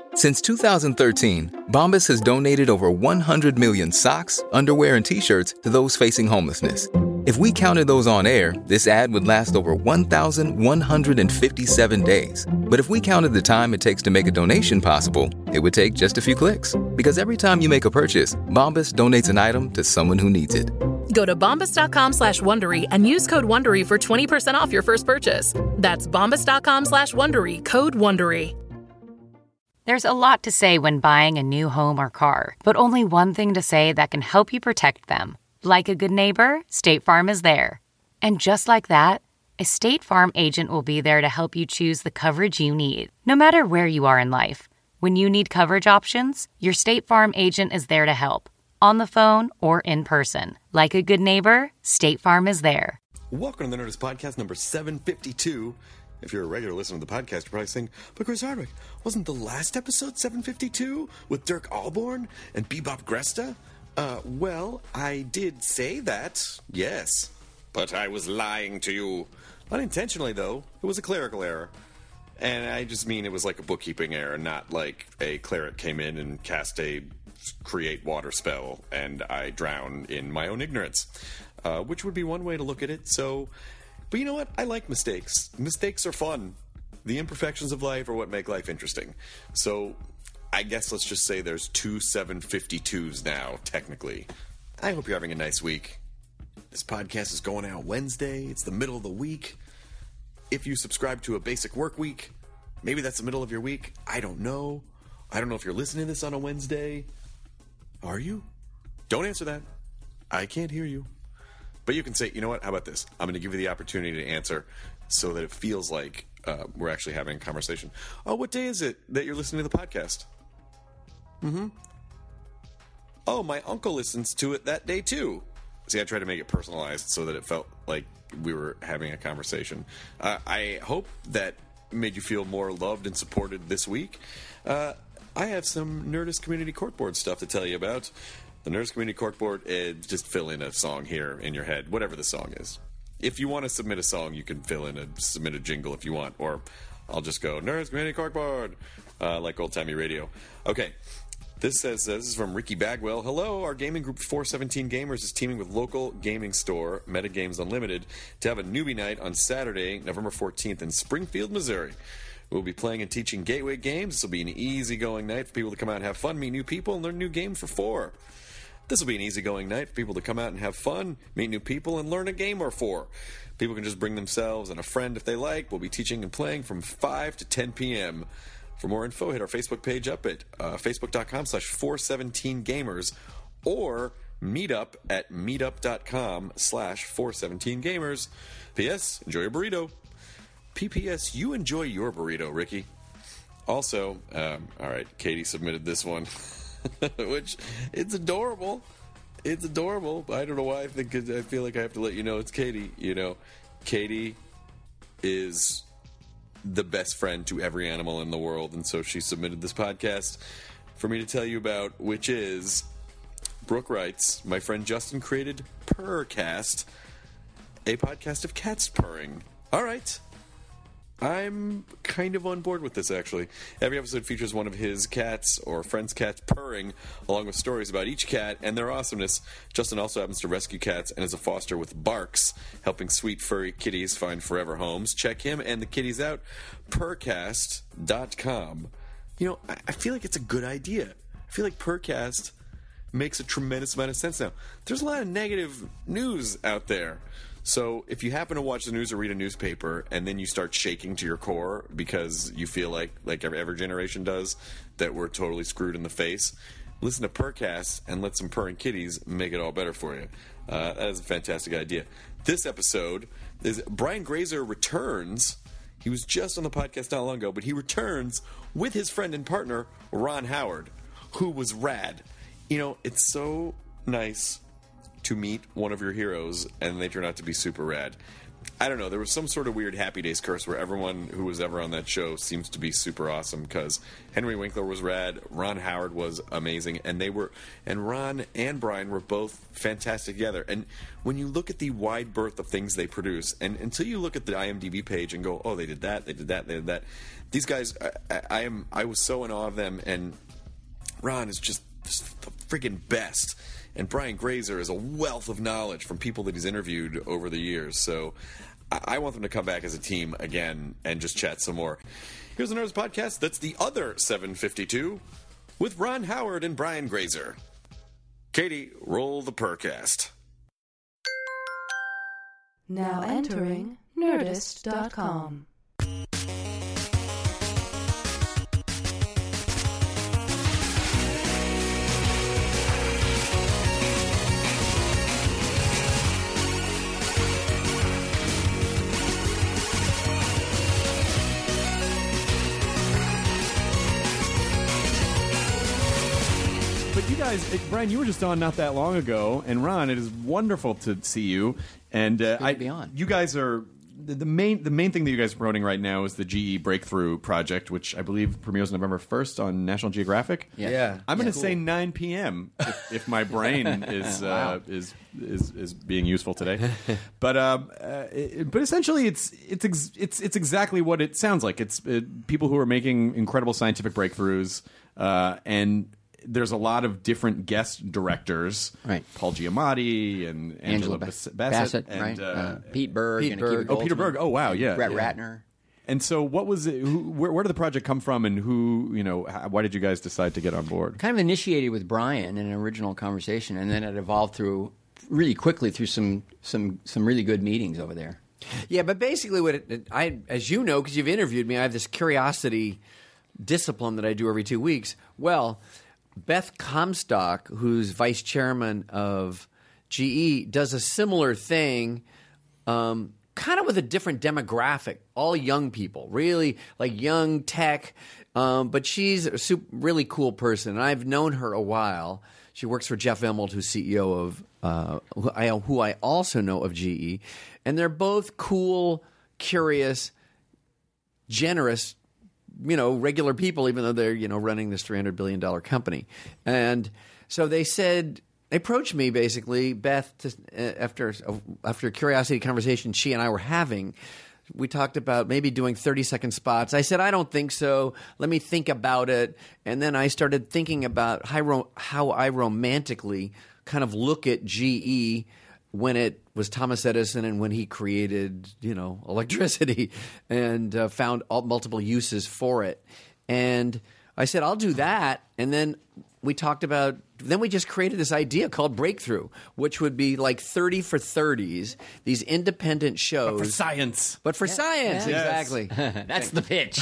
Since 2013, Bombas has donated over 100 million socks, underwear, and T-shirts to those facing homelessness. If we counted those on air, this ad would last over 1,157 days. But if we counted the time it takes to make a donation possible, it would take just a few clicks. Because every time you make a purchase, Bombas donates an item to someone who needs it. Go to bombas.com/Wondery and use code WONDERY for 20% off your first purchase. That's bombas.com/Wondery, code WONDERY. There's a lot to say when buying a new home or car, but only one thing to say that can help you protect them. Like a good neighbor, State Farm is there. And just like that, a State Farm agent will be there to help you choose the coverage you need, no matter where you are in life. When you need coverage options, your State Farm agent is there to help, on the phone or in person. Like a good neighbor, State Farm is there. Welcome to the Nerdist Podcast number 752. If you're a regular listener to the podcast, you're probably saying, but Chris Hardwick, wasn't the last episode 752 with Dirk Allborn and Bebop Gresta? Well, I did say that, yes. But I was lying to you. Unintentionally, though. It was a clerical error. And I just mean it was like a bookkeeping error, not like a cleric came in and cast a create water spell and I drown in my own ignorance. Which would be one way to look at it, so... But you know what? I like mistakes. Mistakes are fun. The imperfections of life are what make life interesting. So, I guess let's just say there's two 752s now, technically. I hope you're having a nice week. This podcast is going out Wednesday. It's the middle of the week. If you subscribe to a basic work week, maybe that's the middle of your week. I don't know. I don't know if you're listening to this on a Wednesday. Are you? Don't answer that. I can't hear you. But you can say, you know what, how about this? I'm going to give you the opportunity to answer so that it feels like we're actually having a conversation. Oh, what day is it that you're listening to the podcast? Oh, my uncle listens to it that day too. See, I tried to make it personalized so that it felt like we were having a conversation. I hope that made you feel more loved and supported this week. I have some Nerdist Community Corkboard stuff to tell you about. The Nerdist Community Corkboard, just fill in a song here in your head, whatever the song is. If you want to submit a song, you can submit a jingle if you want, or I'll just go, Nerdist Community Corkboard, like old-timey radio. Okay, this says, this is from Ricky Bagwell. Hello, our gaming group 417 Gamers is teaming with local gaming store, Metagames Unlimited, to have a newbie night on Saturday, November 14th in Springfield, Missouri. We'll be playing and teaching gateway games. This will be an easygoing night for people to come out and have fun, meet new people, and learn new games for $4. This will be an easygoing night for people to come out and have fun, meet new people, and learn a game or $4. People can just bring themselves and a friend if they like. We'll be teaching and playing from 5 to 10 p.m. For more info, hit our Facebook page up at facebook.com/417gamers or meetup at meetup.com/417gamers. P.S. Enjoy your burrito. P.P.S. You enjoy your burrito, Ricky. Also, all right, Katie submitted this one. Which, it's adorable. It's adorable. I don't know why I feel like I have to let you know it's Katie. You know, Katie is the best friend to every animal in the world, and so she submitted this podcast for me to tell you about, which is, Brooke writes, my friend Justin created Purrcast, a podcast of cats purring. All right. I'm kind of on board with this, actually. Every episode features one of his cats or friends' cats purring, along with stories about each cat and their awesomeness. Justin also happens to rescue cats and is a foster with Barks, helping sweet furry kitties find forever homes. Check him and the kitties out, purrcast.com. You know, I feel like it's a good idea. I feel like Purrcast makes a tremendous amount of sense now. There's a lot of negative news out there. So if you happen to watch the news or read a newspaper and then you start shaking to your core because you feel like every generation does, that we're totally screwed in the face, listen to Purrcast and let some purring kitties make it all better for you. That is a fantastic idea. This episode is Brian Grazer returns. He was just on the podcast not long ago, but he returns with his friend and partner, Ron Howard, who was rad. You know, it's so nice to meet one of your heroes and they turn out to be super rad. I don't know. There was some sort of weird Happy Days curse where everyone who was ever on that show seems to be super awesome because Henry Winkler was rad, Ron Howard was amazing, and Ron and Brian were both fantastic together. And when you look at the wide berth of things they produce, and until you look at the IMDb page and go, oh, they did that, these guys, I was so in awe of them, and Ron is just the friggin' best. And Brian Grazer is a wealth of knowledge from people that he's interviewed over the years. So I want them to come back as a team again and just chat some more. Here's the Nerds Podcast. That's the other 752 with Ron Howard and Brian Grazer. Katie, roll the Purrrcast. Now entering Nerdist.com. You guys, Brian, you were just on not that long ago, and Ron, it is wonderful to see you. And you guys are the main thing that you guys are promoting right now is the GE Breakthrough Project, which I believe premieres November 1st on National Geographic. Yeah. I'm going to say 9 p.m. if my brain is being useful today. But essentially, it's exactly what it sounds like. It's people who are making incredible scientific breakthroughs and there's a lot of different guest directors, right? Paul Giamatti and Angela Bassett and right? Pete Berg. Peter Berg. Oh wow, yeah. Brett Ratner. And so, what was it? Where did the project come from, and why did you guys decide to get on board? Kind of initiated with Brian in an original conversation, and then it evolved really quickly through some really good meetings over there. Yeah, but basically, as you know, because you've interviewed me, I have this curiosity discipline that I do every 2 weeks. Well, Beth Comstock, who's vice chairman of GE, does a similar thing, kind of with a different demographic. All young people, really like young tech, but she's a really cool person. And I've known her a while. She works for Jeff Immelt, who's CEO of who I also know of GE, and they're both cool, curious, generous, regular people, even though they're, running this $300 billion company. And so they approached me basically, Beth, after a curiosity conversation she and I were having. We talked about maybe doing 30-second spots. I said, I don't think so. Let me think about it. And then I started thinking about how I romantically kind of look at GE when it was Thomas Edison and when he created, electricity and found multiple uses for it. And I said, I'll do that. And then we just created this idea called Breakthrough, which would be like 30 for 30s, these independent shows. But for science. Yes. Exactly. That's the pitch.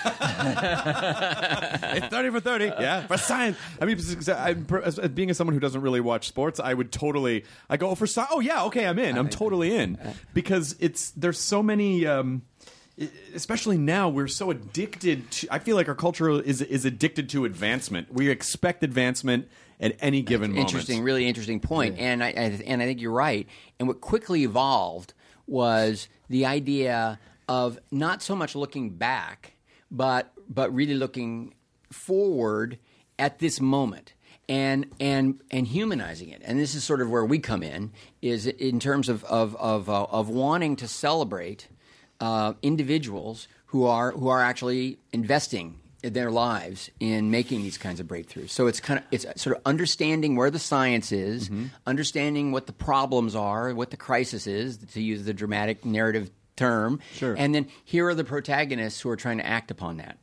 It's 30 for 30. Yeah, for science. I mean, being someone who doesn't really watch sports, I would totally. I go for science. Oh yeah, okay, I'm in. I'm totally in because there's so many. Especially now, we're so addicted to. I feel like our culture is addicted to advancement. We expect advancement at any given moment. Really interesting point. Yeah. And I think you're right. And what quickly evolved was the idea of not so much looking back, but really looking forward at this moment. And humanizing it, and this is sort of where we come in, is in terms of wanting to celebrate individuals who are actually investing their lives in making these kinds of breakthroughs. So it's sort of understanding where the science is, understanding what the problems are, what the crisis is, to use the dramatic narrative term, sure. And then here are the protagonists who are trying to act upon that,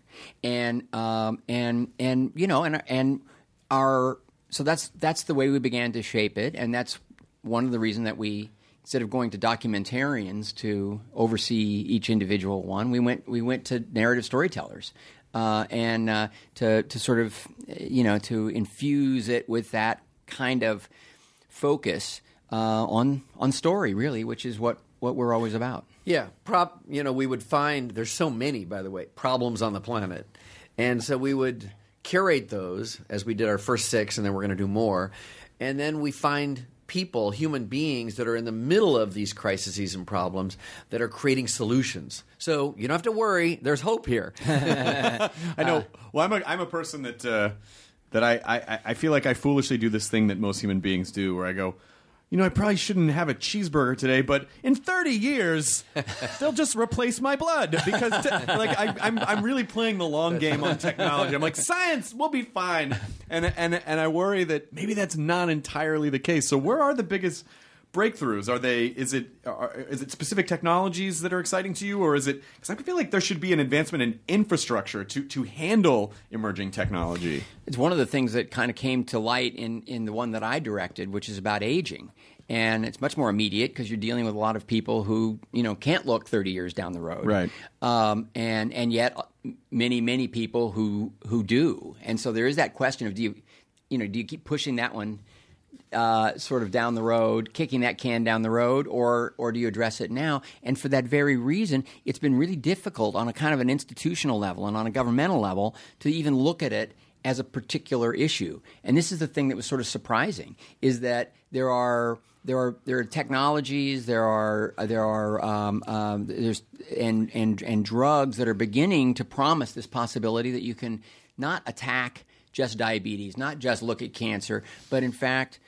so that's the way we began to shape it, and that's one of the reasons that we, instead of going to documentarians to oversee each individual one, we went to narrative storytellers, and to sort of to infuse it with that kind of focus on story, really, which is what we're always about. Yeah, we would find there's so many, by the way, problems on the planet, and so we would curate those as we did our first 6, and then we're going to do more, and then we find people, human beings that are in the middle of these crises and problems that are creating solutions. So you don't have to worry. There's hope here. I know. Well, I'm a person that I feel like I foolishly do this thing that most human beings do, where I go, I probably shouldn't have a cheeseburger today, but in 30 years, they'll just replace my blood because, I'm really playing the long game on technology. I'm like, science, we'll be fine, and I worry that maybe that's not entirely the case. So, where are the biggest breakthroughs? Is it specific technologies that are exciting to you, or is it? Because I feel like there should be an advancement in infrastructure to handle emerging technology. It's one of the things that kind of came to light in the one that I directed, which is about aging. And it's much more immediate because you're dealing with a lot of people who, can't look 30 years down the road. Right. And yet many people who do. And so there is that question of do you keep pushing that one sort of down the road, kicking that can down the road, or do you address it now? And for that very reason, it's been really difficult on a kind of an institutional level and on a governmental level to even look at it as a particular issue. And this is the thing that was sort of surprising, is that there are technologies, there's drugs that are beginning to promise this possibility that you can not attack just diabetes, not just look at cancer, but in fact,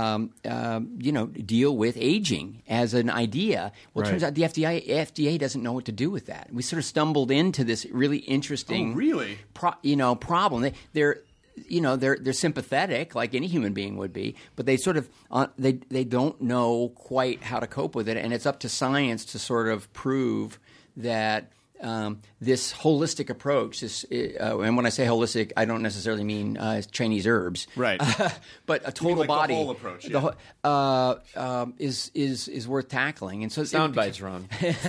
deal with aging as an idea. Well, it turns out the FDA doesn't know what to do with that. We sort of stumbled into this really interesting, problem. They're sympathetic, like any human being would be, but they sort of they don't know quite how to cope with it, and it's up to science to sort of prove that. This holistic approach, and when I say holistic, I don't necessarily mean Chinese herbs, right? But a total body the whole approach, is worth tackling. And so sound bites, Ron.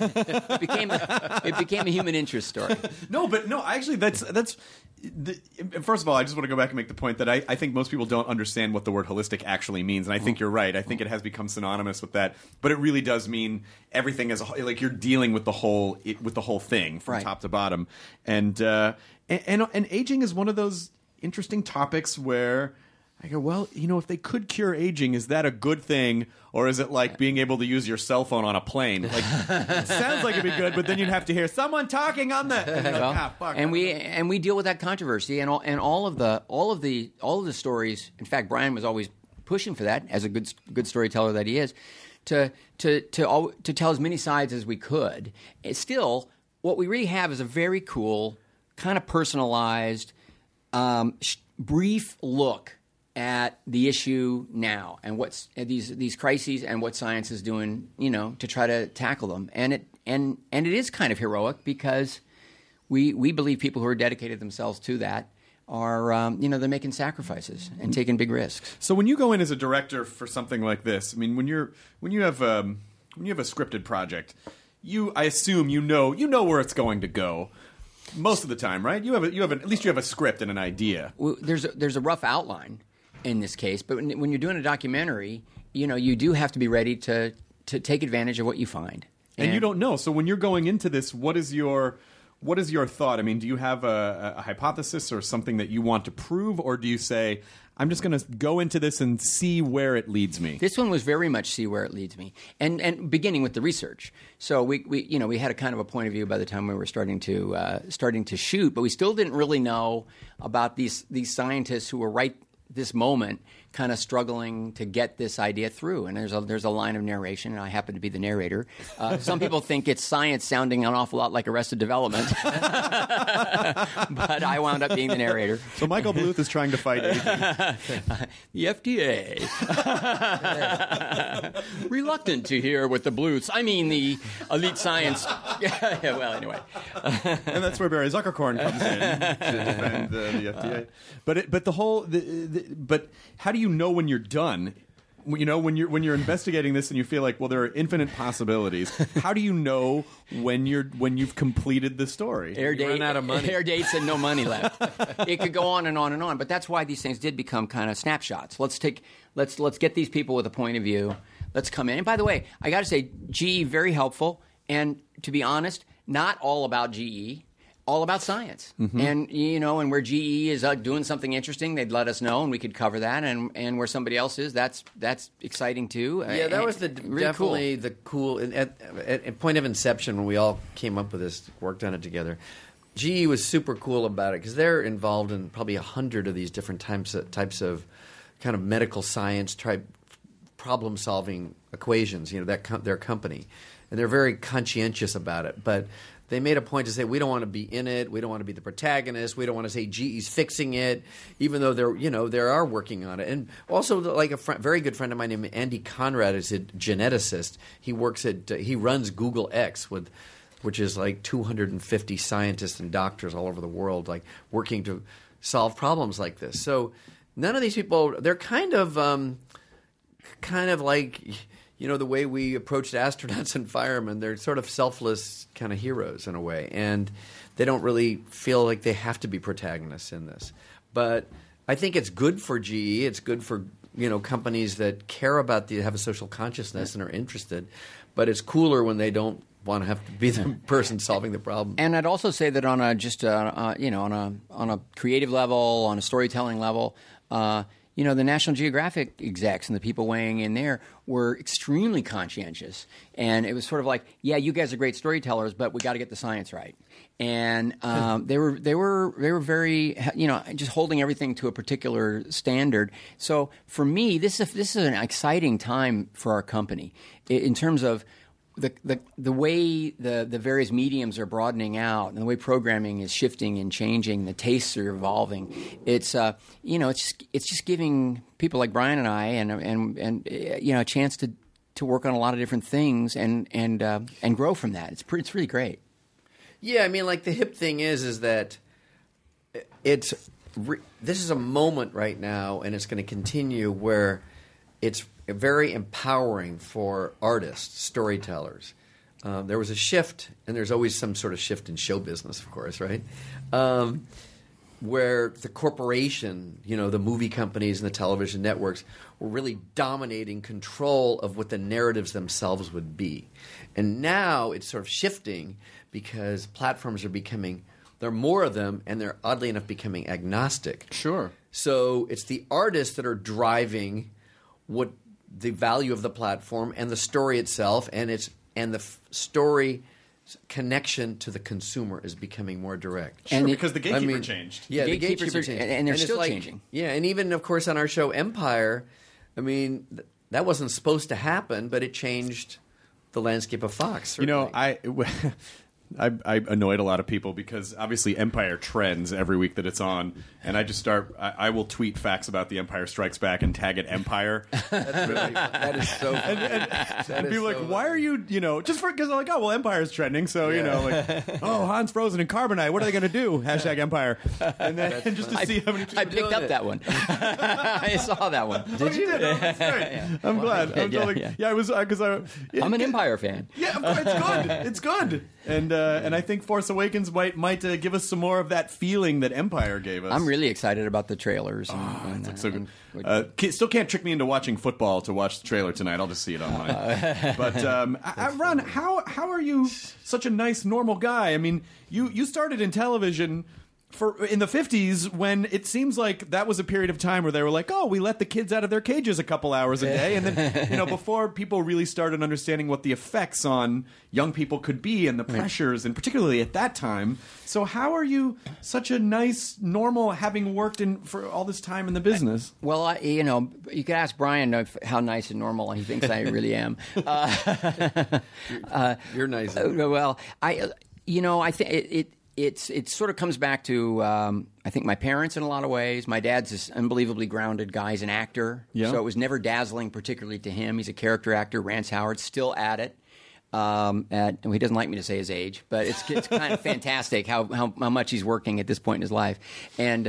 It became a human interest story. Actually, that's. First of all, I just want to go back and make the point that I think most people don't understand what the word holistic actually means, and I think you're right. I think it has become synonymous with that, but it really does mean everything as a whole. Like you're dealing with the whole thing from top to bottom, and aging is one of those interesting topics where I go, well, if they could cure aging, is that a good thing, or is it like being able to use your cell phone on a plane? Like, it sounds like it'd be good, but then you'd have to hear someone talking on the. And you're like, fuck. And we deal with that controversy, and all of the stories. In fact, Brian was always pushing for that as a good storyteller that he is, to tell as many sides as we could. It's still, what we really have is a very cool, kind of personalized, brief look at the issue now and what's these crises and what science is doing, to try to tackle them. And it is kind of heroic because we believe people who are dedicated themselves to that are they're making sacrifices and taking big risks. So when you go in as a director for something like this, I mean, when you have a scripted project, I assume you know where it's going to go. Most of the time, right? At least you have a script and an idea. Well, there's a rough outline in this case, but when you're doing a documentary, you do have to be ready to take advantage of what you find. And you don't know. So when you're going into this, what is your thought? I mean, do you have a hypothesis or something that you want to prove, or do you say, I'm just going to go into this and see where it leads me? This one was very much see where it leads me, and beginning with the research. So we had a kind of a point of view by the time we were starting to shoot, but we still didn't really know about these scientists who were right this moment kind of struggling to get this idea through. And there's a line of narration, and I happen to be the narrator. Some people think it's science sounding an awful lot like Arrested Development. But I wound up being the narrator. So Michael Bluth is trying to fight aging. The FDA. Reluctant to hear what the Bluths, I mean the elite science. Well, anyway. And that's where Barry Zuckerkorn comes in to defend the FDA. But how do you know when you're done? When you're investigating this and you feel like, well, there are infinite possibilities. How do you know when you've completed the story? Run out of money. Air dates and no money left. It could go on and on and on. But that's why these things did become kind of snapshots. Let's get these people with a point of view. Let's come in. And by the way, I got to say, GE very helpful. And to be honest, not all about GE. all about science. And, and where GE is doing something interesting, they'd let us know and we could cover that. And where somebody else is, that's exciting too. Yeah, that was really definitely the cool. At point of inception, when we all came up with this, worked on it together, GE was super cool about it because they're involved in probably 100 of these different types of kind of medical science type problem-solving equations. Their company, and they're very conscientious about it, but they made a point to say we don't want to be in it. We don't want to be the protagonist. We don't want to say GE's fixing it, even though they are working on it. And also, like very good friend of mine named Andy Conrad is a geneticist. He runs Google X which is like 250 scientists and doctors all over the world, like working to solve problems like this. So none of these people, they're kind of like, the way we approached astronauts and firemen. They're sort of selfless kind of heroes in a way, and they don't really feel like they have to be protagonists in this. But I think it's good for GE. It's good for companies that care about have a social consciousness and are interested. But it's cooler when they don't want to have to be the person solving the problem. And I'd also say that on a creative level, on a storytelling level, the National Geographic execs and the people weighing in there were extremely conscientious. And it was sort of like, yeah, you guys are great storytellers, but we got to get the science right. And they were very, just holding everything to a particular standard. So for me, this is an exciting time for our company in terms of the way the various mediums are broadening out and the way programming is shifting and changing, the tastes are evolving. It's it's just giving people like Brian and I and a chance to work on a lot of different things and grow from that. It's really great. Yeah, I mean, like the hip thing is that this is a moment right now, and it's going to continue where it's very empowering for artists, storytellers. There was a shift, and there's always some sort of shift in show business, of course, right? Where the corporation, the movie companies and the television networks were really dominating control of what the narratives themselves would be. And now it's sort of shifting because platforms are there are more of them, and they're oddly enough becoming agnostic. Sure. So it's the artists that are driving what the value of the platform and the story itself, and the story connection to the consumer is becoming more direct. Sure, because the gatekeeper changed. Yeah, the gatekeeper changed. And they're still changing. Yeah, and even, of course, on our show Empire, I mean, that wasn't supposed to happen, but it changed the landscape of Fox. Certainly. I annoyed a lot of people because obviously Empire trends every week that it's on, and I just I will tweet facts about The Empire Strikes Back and tag it Empire. That is so funny. And be like, why are you, just because I'm like, oh, well, Empire's trending, so, oh, Hans Frozen and Carbonite, what are they going to do? #Empire. And then just to see how many people I picked up that one. I saw that one. Did you? Did? Oh, that's great. I'm glad. I was, because I'm an Empire fan. Yeah, it's good. It's good. And I think Force Awakens might give us some more of that feeling that Empire gave us. I'm really excited about the trailers. It looks so good. Still can't trick me into watching football to watch the trailer tonight. I'll just see it online. But Ron, how are you such a nice, normal guy? I mean, you started in television in the 50s when it seems like that was a period of time where they were like, oh, we let the kids out of their cages a couple hours a day. And then, before people really started understanding what the effects on young people could be and the pressures, and particularly at that time. So how are you such a nice, normal, having worked for all this time in the business? Well, you could ask Brian how nice and normal he thinks I really am. You're nice. Well, I think it sort of comes back to I think my parents in a lot of ways. My dad's this unbelievably grounded guy. He's an actor, so it was never dazzling, particularly to him. He's a character actor. Rance Howard, still at it. And he doesn't like me to say his age, but it's kind of fantastic how much he's working at this point in his life. And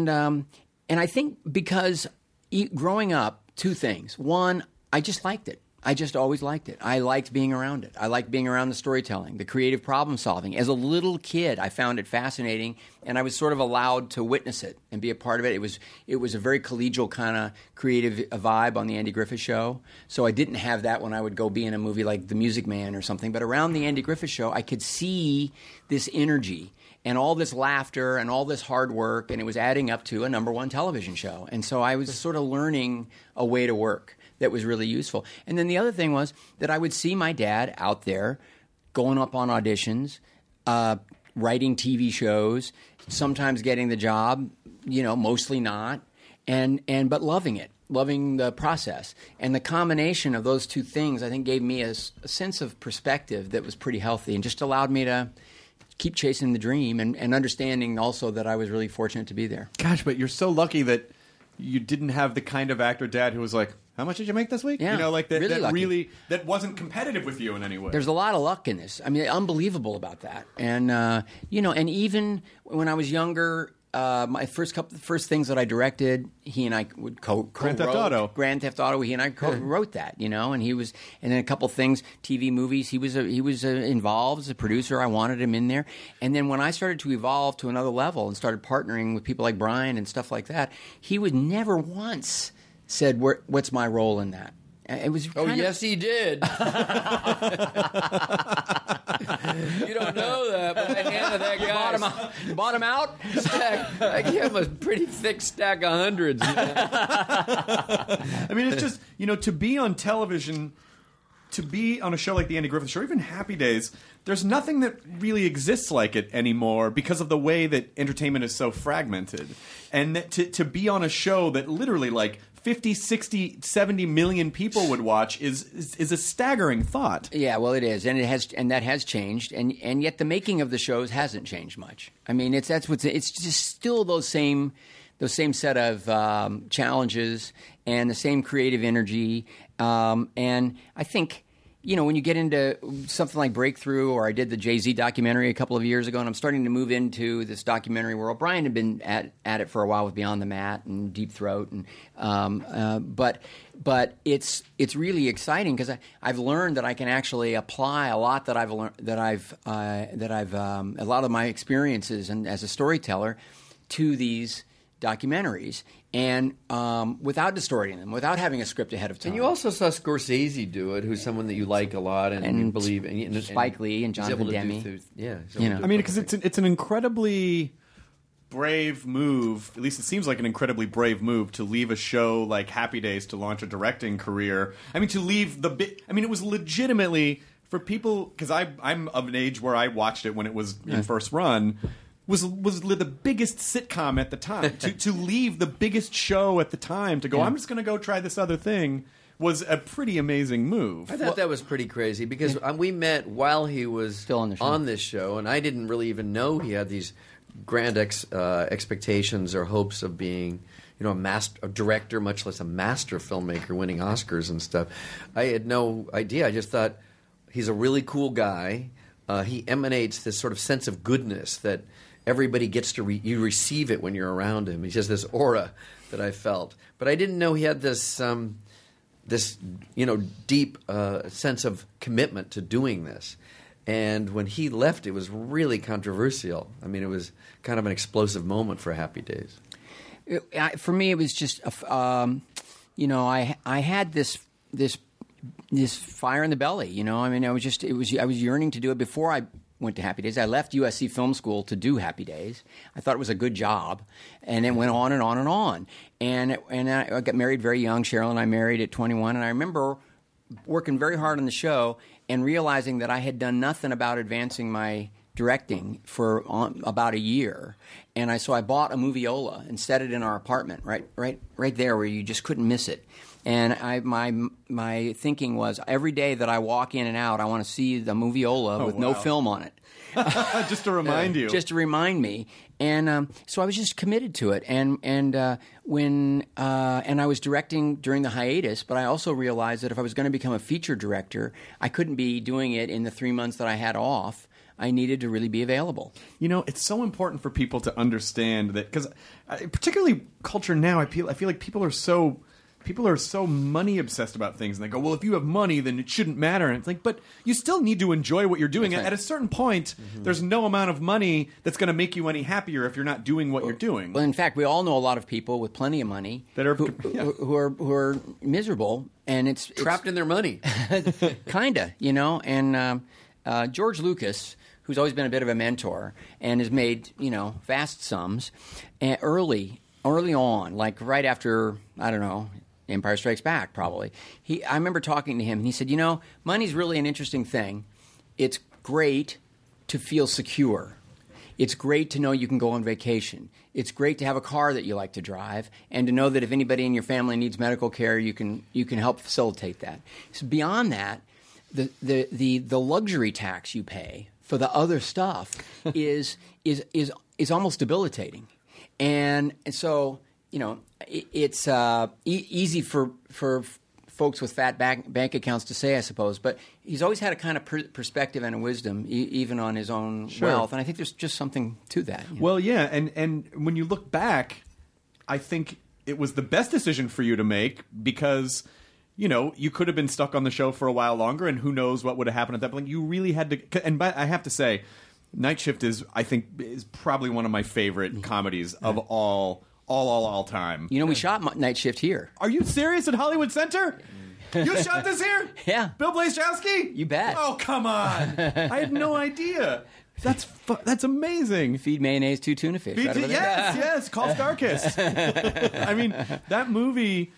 I think because growing up, two things. One, I just liked it. I just always liked it. I liked being around it. I liked being around the storytelling, the creative problem solving. As a little kid, I found it fascinating, and I was sort of allowed to witness it and be a part of it. It was a very collegial kind of creative vibe on the Andy Griffith Show. So I didn't have that when I would go be in a movie like The Music Man or something. But around the Andy Griffith Show, I could see this energy and all this laughter and all this hard work, and it was adding up to a #1 television show. And so I was sort of learning a way to work that was really useful. And then the other thing was that I would see my dad out there going up on auditions, writing TV shows, sometimes getting the job, mostly not, but loving it, loving the process. And the combination of those two things, I think, gave me a sense of perspective that was pretty healthy and just allowed me to keep chasing the dream and understanding also that I was really fortunate to be there. Gosh, but you're so lucky that you didn't have the kind of actor dad who was like, how much did you make this week? Yeah, that wasn't competitive with you in any way. There's a lot of luck in this. I mean, unbelievable about that. And and even when I was younger, my first things that I directed, he and I would co-wrote. Grand Theft Auto. Grand Theft Auto. He and I co-wrote that, and and then a couple things, TV movies. He was involved as a producer. I wanted him in there. And then when I started to evolve to another level and started partnering with people like Brian and stuff like that, he would never once said, "What's my role in that?" It was. Yes, he did. You don't know that, but I handed that guy. You bought him out. I gave him a pretty thick stack of hundreds. I mean, it's just to be on television, to be on a show like the Andy Griffith Show, or even Happy Days. There's nothing that really exists like it anymore because of the way that entertainment is so fragmented, and that to be on a show that literally 50, 60, 70 million people would watch is a staggering thought. Yeah, well, it is, and that has changed, and yet the making of the shows hasn't changed much. I mean, it's just still those same set of challenges and the same creative energy, and I think. When you get into something like Breakthrough, or I did the Jay-Z documentary a couple of years ago, and I'm starting to move into this documentary world. Brian had been at it for a while with Beyond the Mat and Deep Throat, and but it's really exciting because I've learned that I can actually apply a lot that I've learned a lot of my experiences and as a storyteller to these documentaries, and without distorting them, without having a script ahead of time. And you also saw Scorsese do it, who's someone that you like a lot and you believe in. And Spike Lee and Jonathan Demme. I mean, because it's an incredibly brave move. At least it seems like an incredibly brave move to leave a show like Happy Days to launch a directing career. I mean, to leave it was legitimately for people, because I'm of an age where I watched it when it was in first run. Was the biggest sitcom at the time. to leave the biggest show at the time to go, I'm just going to go try this other thing, was a pretty amazing move. I thought that was pretty crazy because we met while he was still on this show, and I didn't really even know he had these grand expectations or hopes of being a director, much less a master filmmaker, winning Oscars and stuff. I had no idea. I just thought he's a really cool guy. He emanates this sort of sense of goodness that everybody gets to you receive it when you're around him. He has this aura that I felt, but I didn't know he had this deep sense of commitment to doing this. And when he left, it was really controversial. I mean, it was kind of an explosive moment for Happy Days. For me, it was just I had this fire in the belly. I mean, I was yearning to do it before I went to Happy Days. I left USC Film School to do Happy Days. I thought it was a good job, and it went on and on and on. And I got married very young. Cheryl and I married at 21, and I remember working very hard on the show and realizing that I had done nothing about advancing my directing for about a year. And so I bought a Moviola and set it in our apartment right there where you just couldn't miss it. And my thinking was every day that I walk in and out, I want to see the Moviola with no film on it. Just to remind you. Just to remind me. And so I was just committed to it. And I was directing during the hiatus, but I also realized that if I was going to become a feature director, I couldn't be doing it in the 3 months that I had off. I needed to really be available. It's so important for people to understand that, because particularly culture now, I feel like people people are so money obsessed about things, and they go, well, if you have money, then it shouldn't matter. And it's like, but you still need to enjoy what you're doing. That's right. At a certain point, there's no amount of money that's going to make you any happier if you're not doing what you're doing. Well, in fact, we all know a lot of people with plenty of money That are- who are miserable, and it's Trapped in their money. kinda, you know. And George Lucas, who's always been a bit of a mentor and has made, you know, vast sums, and early on, like right after, I don't know, Empire Strikes Back, probably. I remember talking to him, and he said, you know, money's really an interesting thing. It's great to feel secure. It's great to know you can go on vacation. It's great to have a car that you like to drive, and to know that if anybody in your family needs medical care, you can help facilitate that. So beyond that, the luxury tax you pay for the other stuff is almost debilitating, and so, you know, it's easy for folks with fat bank accounts to say, I suppose, but he's always had a kind of perspective and a wisdom, even on his own wealth, and I think there's just something to that. You know? Well, yeah, and when you look back, I think it was the best decision for you to make because, you know, you could have been stuck on the show for a while longer, and who knows what would have happened at that point. You really had to, and I have to say, Night Shift is probably one of my favorite comedies of all time. You know, we shot Night Shift here. Are you serious at Hollywood Center? You shot this here? Yeah. Bill Blazkowski? You bet. Oh, come on. I had no idea. That's amazing. Feed mayonnaise to tuna fish. Right over there. Yes. Call Starkist. I mean, that movie,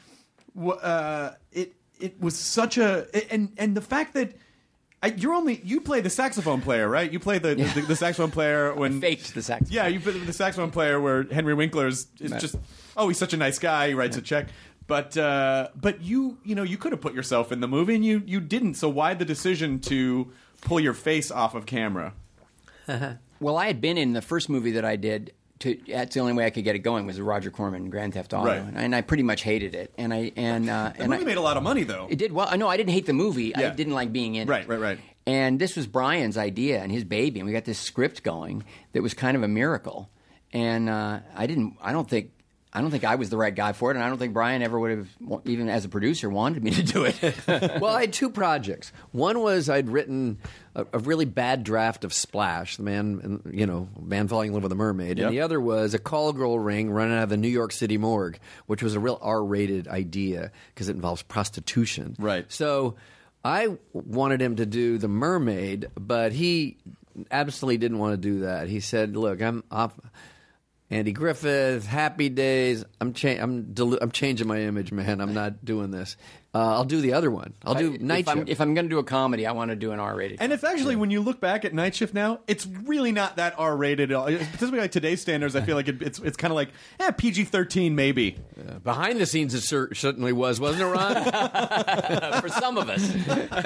it was such a... And the fact that... You play the saxophone player, right? You play the saxophone player when... I faked the saxophone. Yeah, you play the saxophone player where Henry Winkler is just... Oh, he's such a nice guy. He writes a check. But you could have put yourself in the movie, and you didn't. So why the decision to pull your face off of camera? Well, I had been in the first movie that I did. That's the only way I could get it going was the Roger Corman Grand Theft Auto, Right. and I pretty much hated it. And The movie made a lot of money, though. It did well. No, I didn't hate the movie. Yeah. I didn't like being in it. Right. And this was Brian's idea and his baby, and we got this script going that was kind of a miracle. And I don't think I was the right guy for it, and I don't think Brian ever would have, even as a producer, wanted me to do it. Well, I had two projects. One was I'd written a really bad draft of Splash, the man falling in love with a mermaid, Yep. and the other was a call girl ring running out of the New York City morgue, which was a real R-rated idea because it involves prostitution. Right. So I wanted him to do the mermaid, but he absolutely didn't want to do that. He said, "Look, I'm off." Andy Griffith, Happy Days. I'm changing my image, man. I'm not doing this. I'll do the other one. I'll do Night Shift. If I'm going to do a comedy, I want to do an R-rated. And it's actually, when you look back at Night Shift now, it's really not that R-rated. Specifically, like today's standards, I feel like it's kind of like PG-13 maybe. Behind the scenes, it certainly wasn't it, Ron? For some of us.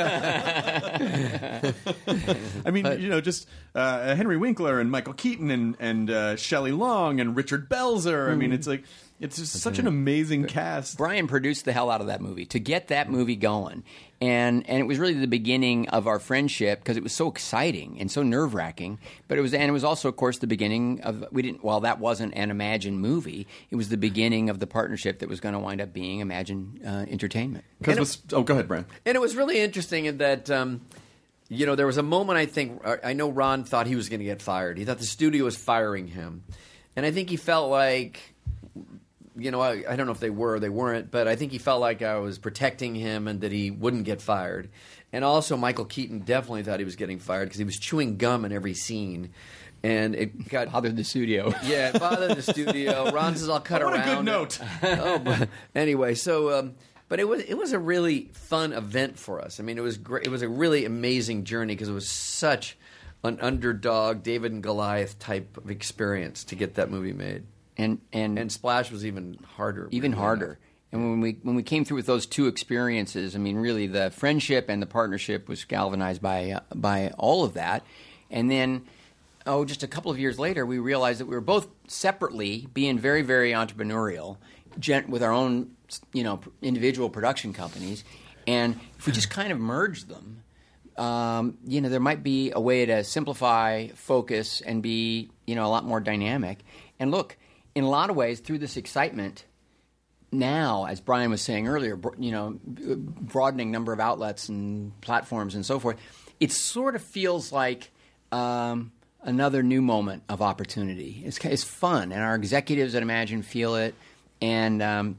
I mean, just Henry Winkler and Michael Keaton and Shelley Long and Richard Belzer. I mean, it's like... It's just such an amazing cast. Brian produced the hell out of that movie to get that movie going. And it was really the beginning of our friendship because it was so exciting and so nerve-wracking. But it was also, of course, the beginning of while that wasn't an Imagine movie, it was the beginning of the partnership that was going to wind up being Imagine Entertainment. Go ahead, Brian. And it was really interesting in that there was a moment, I know Ron thought he was going to get fired. He thought the studio was firing him. And I think he felt like... I don't know if they were or they weren't, but I think he felt like I was protecting him and that he wouldn't get fired. And also, Michael Keaton definitely thought he was getting fired because he was chewing gum in every scene. And it got... bothered the studio. Yeah, it bothered the studio. Ron says, I'll cut around. What a good note. But anyway, so... but it was a really fun event for us. I mean, it was great. It was a really amazing journey because it was such an underdog, David and Goliath type of experience to get that movie made. And Splash was even harder. And when we came through with those two experiences, I mean, really the friendship and the partnership was galvanized by all of that. And then, just a couple of years later, we realized that we were both separately being very, very entrepreneurial with our own, individual production companies. And if we just kind of merged them, there might be a way to simplify, focus, and be, a lot more dynamic. And look, in a lot of ways, through this excitement, now, as Brian was saying earlier, broadening number of outlets and platforms and so forth, it sort of feels like another new moment of opportunity. It's fun, and our executives at Imagine feel it, and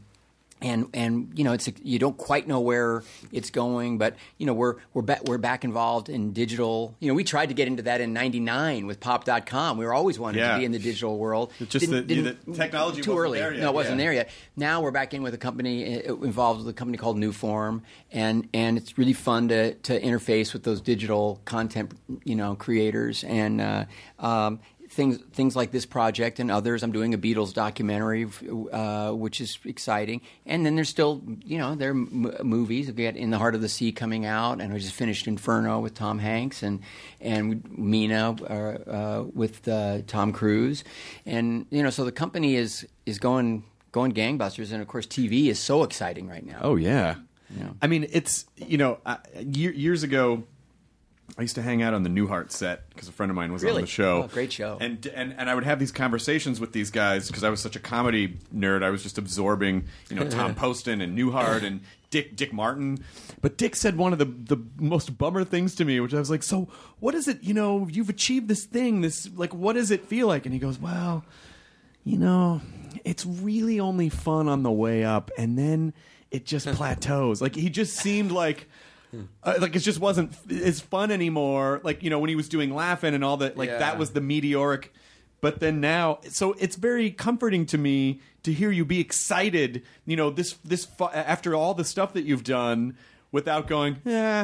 it's you don't quite know where it's going, but we're back involved in digital. We tried to get into that in '99 with Pop.com. We were always wanting to be in the digital world. It's just the technology too wasn't early. there yet. No, it wasn't there yet. Now we're back in with a company involved with a company called Newform, and it's really fun to interface with those digital content creators and. Things like this project and others. I'm doing a Beatles documentary, which is exciting. And then there's still, there are movies. We got In the Heart of the Sea coming out, and we just finished Inferno with Tom Hanks, and Mina with Tom Cruise. And, so the company is going gangbusters. And, of course, TV is so exciting right now. Oh, yeah. I mean, it's, years ago, I used to hang out on the Newhart set because a friend of mine was on the show. Oh, great show. And I would have these conversations with these guys because I was such a comedy nerd. I was just absorbing, Tom Poston and Newhart and Dick Martin. But Dick said one of the most bummer things to me, which I was like, so what is it, you've achieved this thing, what does it feel like? And he goes, well, it's really only fun on the way up, and then it just plateaus. He just seemed like... it just wasn't as fun anymore. When he was doing Laugh-In and all that, that was the meteoric. But then now, so it's very comforting to me to hear you be excited. After all the stuff that you've done, without going,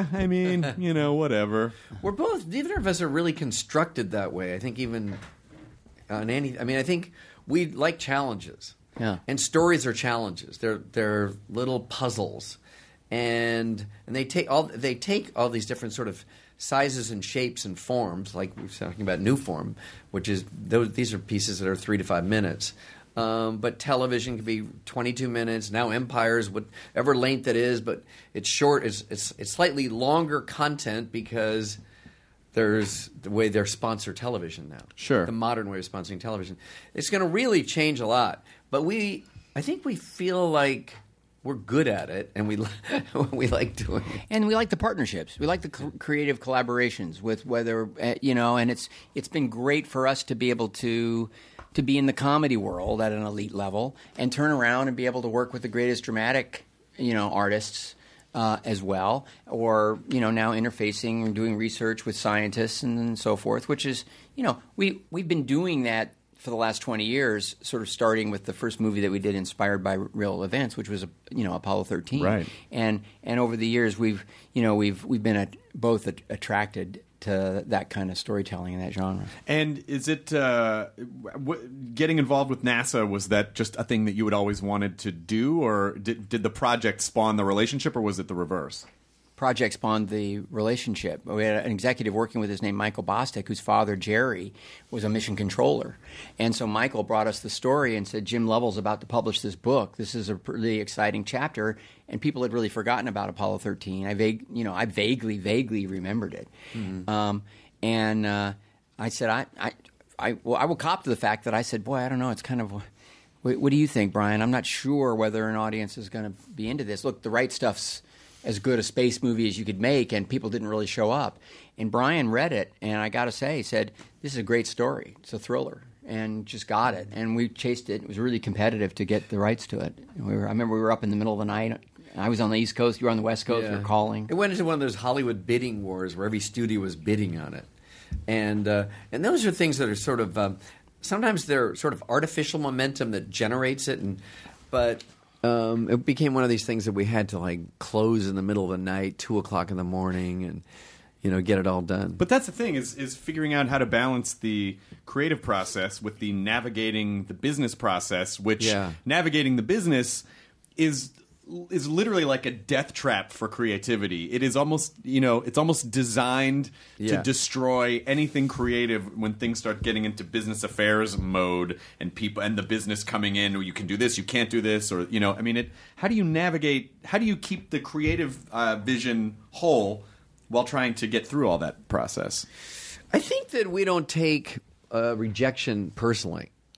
whatever. We're both. Neither of us are really constructed that way. I think even on any. I mean, I think we like challenges. Yeah. And stories are challenges. They're little puzzles. And they take all these different sort of sizes and shapes and forms, like we were talking about Newform, which is these are pieces that are 3 to 5 minutes. But television can be 22 minutes. Now Empire's whatever length it is, but it's short. It's slightly longer content because there's the way they're sponsor television now. Sure, the modern way of sponsoring television. It's going to really change a lot. But I think we feel like. We're good at it, and we like doing it. And we like the partnerships. We like the creative collaborations with whether, and it's been great for us to be able to be in the comedy world at an elite level and turn around and be able to work with the greatest dramatic, artists as well, or, now interfacing and doing research with scientists and so forth, which is, we've been doing that for the last 20 years, sort of starting with the first movie that we did inspired by real events, which was Apollo 13. Right. And over the years we've been both attracted to that kind of storytelling in that genre. And is it getting involved with NASA, was that just a thing that you had always wanted to do, or did the project spawn the relationship, or was it the reverse? Project spawned the relationship. We had an executive working with us named Michael Bostic, whose father, Jerry, was a mission controller. And so Michael brought us the story and said, Jim Lovell's about to publish this book. This is a really exciting chapter. And people had really forgotten about Apollo 13. I vaguely remembered it. Mm-hmm. And I said, I will cop to the fact that I said, boy, I don't know, it's kind of... What do you think, Brian? I'm not sure whether an audience is going to be into this. Look, The Right Stuff's as good a space movie as you could make, and people didn't really show up. And Brian read it, and I got to say, he said, this is a great story. It's a thriller, and just got it. And we chased it. It was really competitive to get the rights to it. I remember we were up in the middle of the night. I was on the East Coast. You were on the West Coast. We were calling. It went into one of those Hollywood bidding wars where every studio was bidding on it. And those are things that are sort of sometimes they're sort of artificial momentum that generates it, but it became one of these things that we had to close in the middle of the night, 2:00 in the morning, and get it all done. But that's the thing is figuring out how to balance the creative process with the navigating the business process, which navigating the business is literally like a death trap for creativity. It is almost, it's almost designed to destroy anything creative when things start getting into business affairs mode and people and the business coming in, or you can do this, you can't do this, or, how do you keep the creative vision whole while trying to get through all that process? I think that we don't take rejection personally.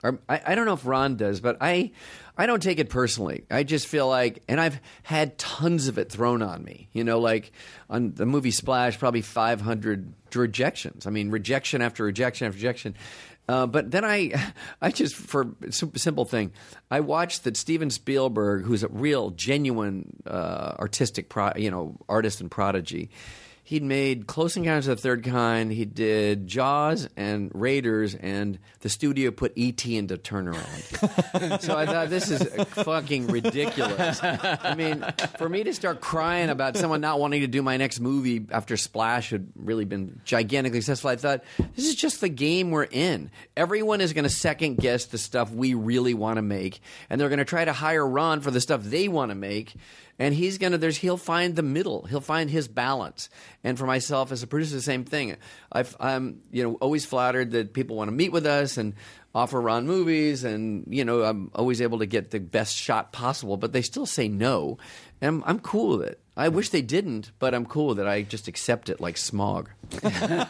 or I don't know if Ron does, but I don't take it personally. I just feel like, and I've had tons of it thrown on me. Like on the movie Splash, probably 500 rejections. I mean, rejection after rejection after rejection. But then I just, for a simple thing, I watched that Steven Spielberg, who's a real, genuine artistic, artist and prodigy. He'd made Close Encounters of the Third Kind. He did Jaws and Raiders, and the studio put E.T. into turnaround. So I thought, this is fucking ridiculous. I mean, for me to start crying about someone not wanting to do my next movie after Splash had really been gigantically successful, I thought, this is just the game we're in. Everyone is going to second guess the stuff we really want to make, and they're going to try to hire Ron for the stuff they want to make. And he'll find the middle. He'll find his balance. And for myself as a producer, the same thing. I'm always flattered that people want to meet with us and offer Ron movies, and I'm always able to get the best shot possible. But they still say no, and I'm cool with it. I wish they didn't, but I'm cool with it. I just accept it like smog. The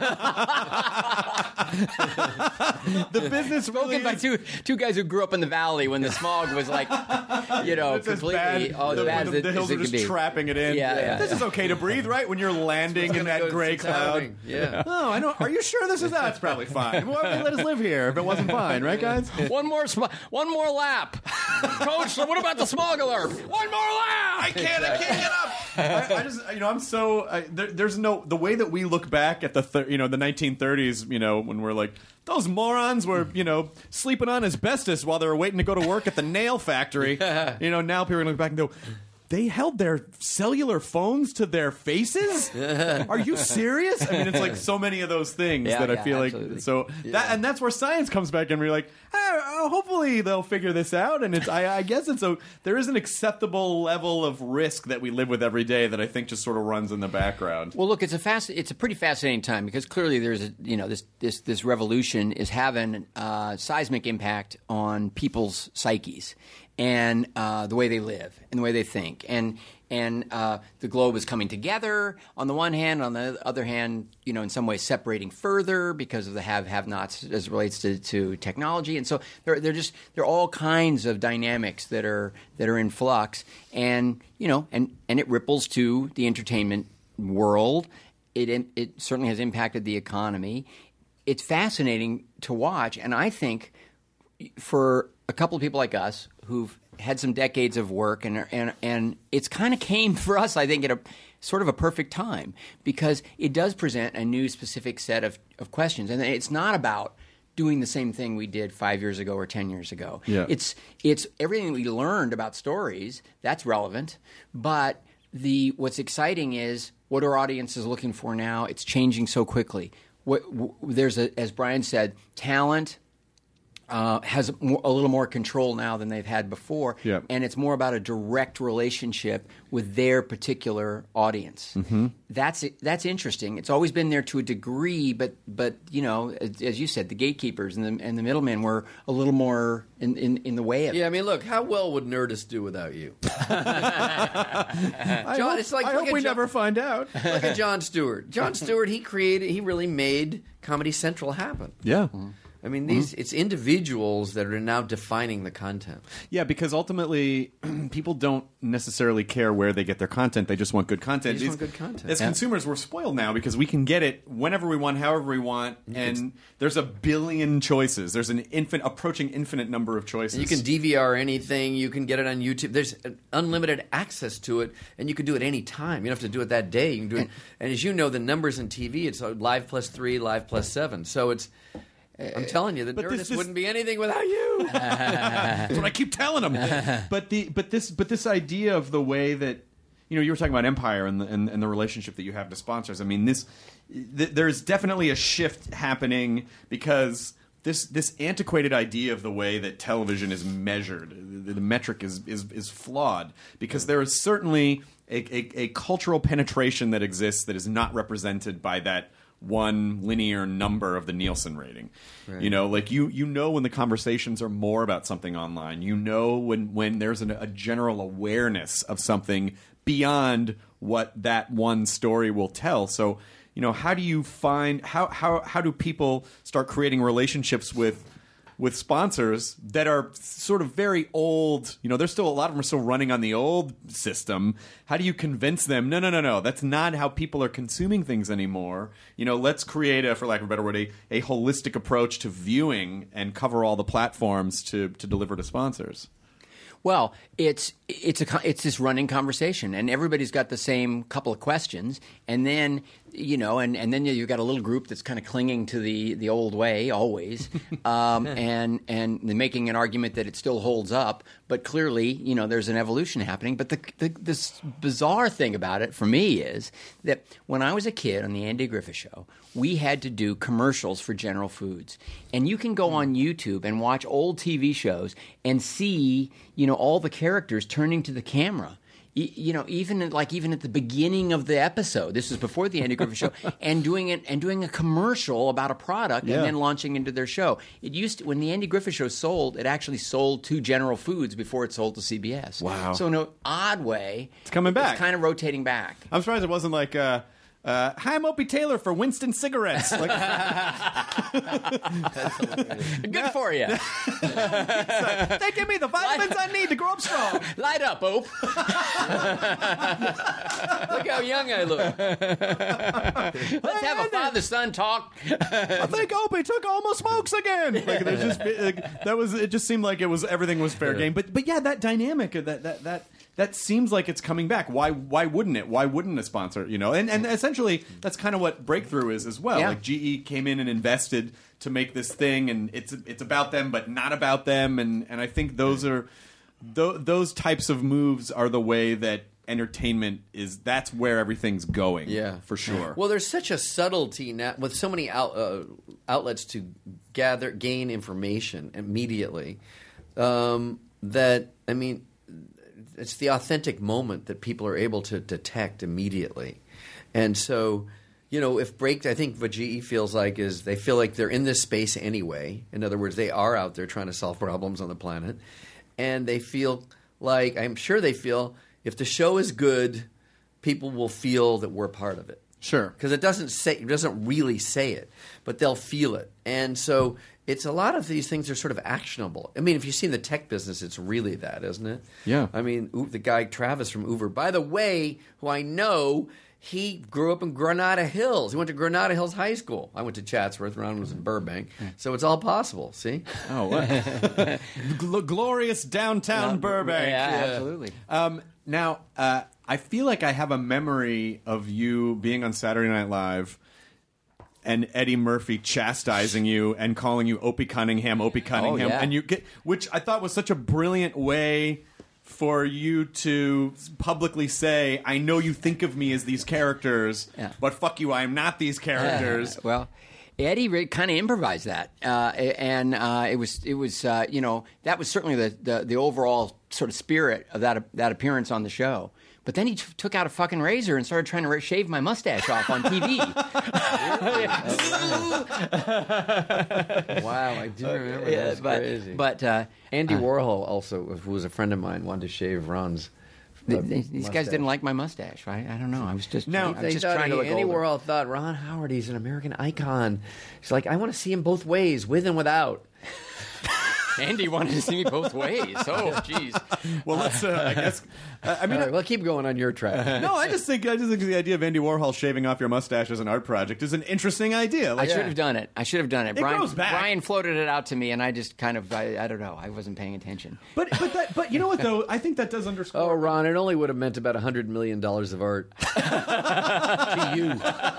business spoken by two guys who grew up in the valley when the smog was like, completely bad. The hills are just trapping it in. Yeah. This is okay to breathe, right? When you're landing in that gray cloud. Yeah. Oh, I know. Are you sure this is that? It's probably fine. Why would they let us live here if it wasn't fine, right, guys? One more lap, Coach. What about the smog alert? One more lap. I can't get up. I just, I'm so. There's no the way that we look back at the 1930s. When we're like, those morons were sleeping on asbestos while they were waiting to go to work at the nail factory. Now people are gonna look back and go, they held their cellular phones to their faces? Are you serious? I mean, it's like so many of those things that I feel absolutely. like. So and that's where science comes back in. We're like, hopefully they'll figure this out. And I guess there is an acceptable level of risk that we live with every day that I think just sort of runs in the background. Well, look, it's a pretty fascinating time because clearly there's this revolution is having seismic impact on people's psyches and the way they live and the way they think. And the globe is coming together on the one hand, on the other hand, in some ways separating further because of the have-nots as it relates to technology. And so there are all kinds of dynamics that are in flux, and it ripples to the entertainment world. It certainly has impacted the economy. It's fascinating to watch, and I think for a couple of people like us who've had some decades of work, and it's kind of came for us, I think, at a sort of a perfect time because it does present a new specific set of questions. And it's not about doing the same thing we did 5 years ago or 10 years ago. Yeah. It's everything we learned about stories, that's relevant. But what's exciting is what our audience is looking for now. It's changing so quickly. There's, as Brian said, talent has a little more control now than they've had before, and it's more about a direct relationship with their particular audience. Mm-hmm. That's interesting. It's always been there to a degree, but as you said, the gatekeepers and the middlemen were a little more in the way of it. Yeah, I mean, look, how well would Nerdist do without you? I hope we never find out. Look at Jon Stewart. Jon Stewart, he really made Comedy Central happen. Yeah. Mm-hmm. I mean, it's individuals that are now defining the content. Yeah, because ultimately, people don't necessarily care where they get their content. They just want good content. They just want good content. As consumers, we're spoiled now because we can get it whenever we want, however we want, and there's a billion choices. There's an approaching infinite number of choices. And you can DVR anything. You can get it on YouTube. There's unlimited access to it, and you can do it any time. You don't have to do it that day. You can do it. And as you know, the numbers in TV, it's live +3, live +7. So it's... I'm telling you, the Nerdist wouldn't be anything without you. That's what I keep telling them. But this idea of the way that you were talking about Empire and the relationship that you have to sponsors. I mean, there's definitely a shift happening because this antiquated idea of the way that television is measured, the metric is flawed because there is certainly a cultural penetration that exists that is not represented by that one linear number of the Nielsen rating. Right. You know when the conversations are more about something online. You know when there's a general awareness of something beyond what that one story will tell. So, how do you find how do people start creating relationships with with sponsors that are sort of very old. You know, there's still a lot of them are still running on the old system. How do you convince them? No. That's not how people are consuming things anymore. You know, let's create for lack of a better word, a holistic approach to viewing and cover all the platforms to deliver to sponsors. Well, it's this running conversation, and everybody's got the same couple of questions, and then and then you've got a little group that's kind of clinging to the old way always, and making an argument that it still holds up, but clearly there's an evolution happening. But this bizarre thing about it for me is that when I was a kid on the Andy Griffith Show, we had to do commercials for General Foods, and you can go on YouTube and watch old TV shows and see all the characters turning to the camera. Even at the beginning of the episode, this was before the Andy Griffith Show, and doing a commercial about a product and then launching into their show. It used to, when the Andy Griffith Show sold, it actually sold to General Foods before it sold to CBS. Wow! So in an odd way, it's coming back. It's kind of rotating back. I'm surprised it wasn't like. Hi, I'm Opie Taylor for Winston Cigarettes. Good for you. They give me the vitamins I need to grow up strong. Light up, Ope. Look how young I look. Let's have a father-son talk. I think Opie took all my smokes again. Like, there's just it just seemed like everything was fair game. But yeah, that dynamic that seems like it's coming back. Why wouldn't it? Why wouldn't a sponsor? And essentially that's kind of what Breakthrough is as well. Yeah. Like GE came in and invested to make this thing, and it's about them but not about them. And I think those types of moves are the way that entertainment is. That's where everything's going. Yeah, for sure. Well, there's such a subtlety now with so many outlets to gain information immediely that it's the authentic moment that people are able to detect immediately. And so, I think what GE feels like is they feel like they're in this space anyway. In other words, they are out there trying to solve problems on the planet. And they feel like, I'm sure they feel, if the show is good, people will feel that we're part of it. Sure. Because it doesn't really say it, but they'll feel it. And so it's a lot of these things are sort of actionable. I mean, if you've seen the tech business, it's really that, isn't it? Yeah. I mean, the guy Travis from Uber, by the way, who I know, he grew up in Granada Hills. He went to Granada Hills High School. I went to Chatsworth. Ron was in Burbank. So it's all possible, see? Oh, what? Glorious downtown Burbank. Yeah, absolutely. Now, I feel like I have a memory of you being on Saturday Night Live and Eddie Murphy chastising you and calling you Opie Cunningham, and which I thought was such a brilliant way for you to publicly say, I know you think of me as these characters, but fuck you, I am not these characters. Well, Eddie kind of improvised that, and it was that was certainly the overall sort of spirit of that appearance on the show. But then he took out a fucking razor and started trying to shave my mustache off on TV. Wow, I do remember that. Crazy. But Andy Warhol also, who was a friend of mine, wanted to shave Ron's these guys didn't like my mustache, right? I don't know. I was just trying to look Andy older. Warhol thought, Ron Howard, he's an American icon. He's like, I want to see him both ways, with and without. Andy wanted to see me both ways. Oh, jeez. Well, let's. I guess. I mean, well, keep going on your track. No, I just think the idea of Andy Warhol shaving off your mustache as an art project is an interesting idea. I should have done it. It grows back. Brian floated it out to me, and I just kind of, I don't know. I wasn't paying attention. But you know what though? I think that does underscore. Oh, Ron, it only would have meant about $100 million of art to you.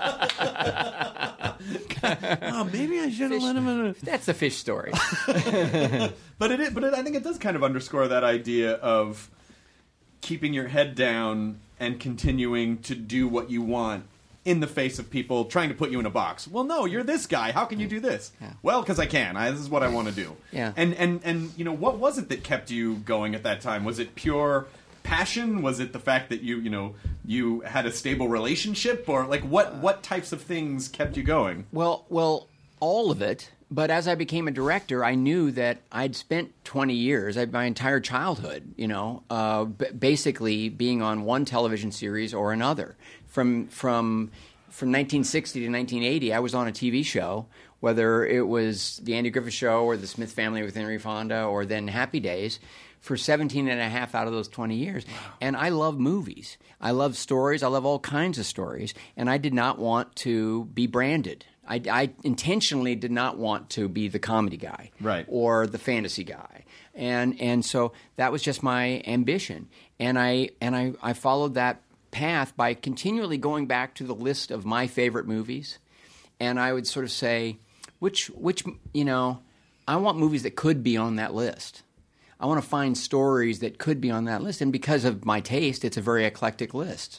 Oh, maybe I should have let him. That's the fish story. But I think it does kind of underscore that idea of keeping your head down and continuing to do what you want in the face of people trying to put you in a box. Well, no, you're this guy. How can you do this? Yeah. Well, because I can. This is what I want to do. Yeah. And what was it that kept you going at that time? Was it pure passion? Was it the fact that you had a stable relationship, or like what types of things kept you going? Well, all of it. But as I became a director, I knew that I'd spent 20 years, my entire childhood, basically being on one television series or another. From 1960 to 1980, I was on a TV show whether it was The Andy Griffith Show or The Smith Family with Henry Fonda or then Happy Days, for 17 and a half out of those 20 years. Wow. And I love movies. I love stories. I love all kinds of stories. And I did not want to be branded. I intentionally did not want to be the comedy guy, right, or the fantasy guy, and so that was just my ambition, and I followed that path by continually going back to the list of my favorite movies, and I would sort of say, which I want movies that could be on that list. I want to find stories that could be on that list, and because of my taste, it's a very eclectic list.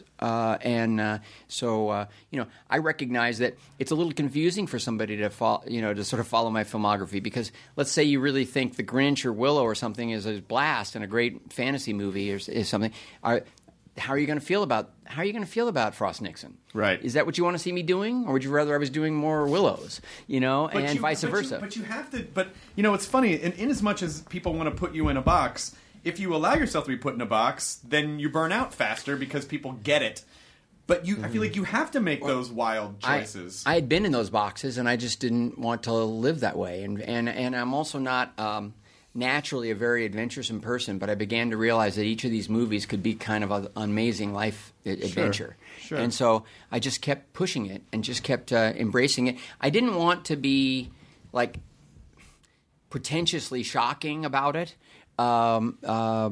So I recognize that it's a little confusing for somebody to sort of follow my filmography, because let's say you really think The Grinch or Willow or something is a blast and a great fantasy movie or is something. How are you going to feel about Frost Nixon? Right. Is that what you want to see me doing, or would you rather I was doing more Willows? Vice versa. But you have to. But it's funny. In as much as people want to put you in a box, if you allow yourself to be put in a box, then you burn out faster because people get it. But I feel like you have to make those wild choices. I had been in those boxes, and I just didn't want to live that way. And I'm also not. Naturally a very adventuresome person, but I began to realize that each of these movies could be kind of an amazing life adventure. Sure. And so I just kept pushing it and just kept embracing it. I didn't want to be like pretentiously shocking about it, but I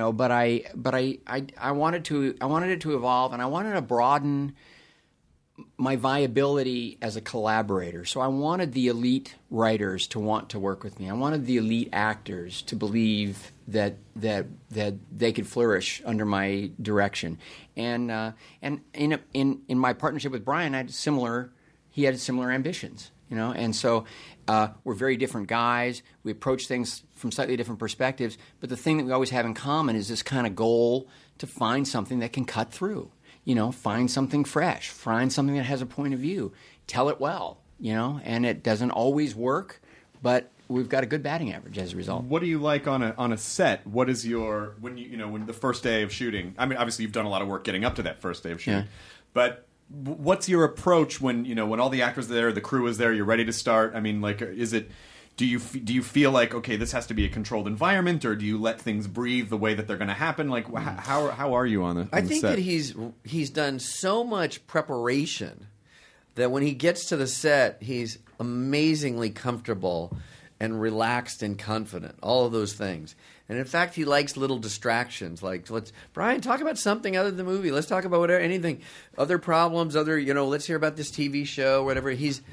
wanted it to evolve, and I wanted to broaden my viability as a collaborator. So I wanted the elite writers to want to work with me. I wanted the elite actors to believe that they could flourish under my direction. And in my partnership with Brian, he had similar ambitions. And so we're very different guys. We approach things from slightly different perspectives. But the thing that we always have in common is this kind of goal to find something that can cut through. Find something fresh, find something that has a point of view, tell it well, and it doesn't always work, but we've got a good batting average as a result. What do you like on a set? What is when the first day of shooting? I mean, obviously you've done a lot of work getting up to that first day of shooting, but what's your approach when all the actors are there, the crew is there, you're ready to start? I mean, like, is it? Do you feel like, okay, this has to be a controlled environment, or do you let things breathe the way that they're going to happen? Like, how are you on the set? I think that he's done so much preparation that when he gets to the set, he's amazingly comfortable and relaxed and confident. All of those things. And in fact, he likes little distractions. Like, Brian, talk about something other than the movie. Let's talk about anything, other problems, let's hear about this TV show, whatever. He's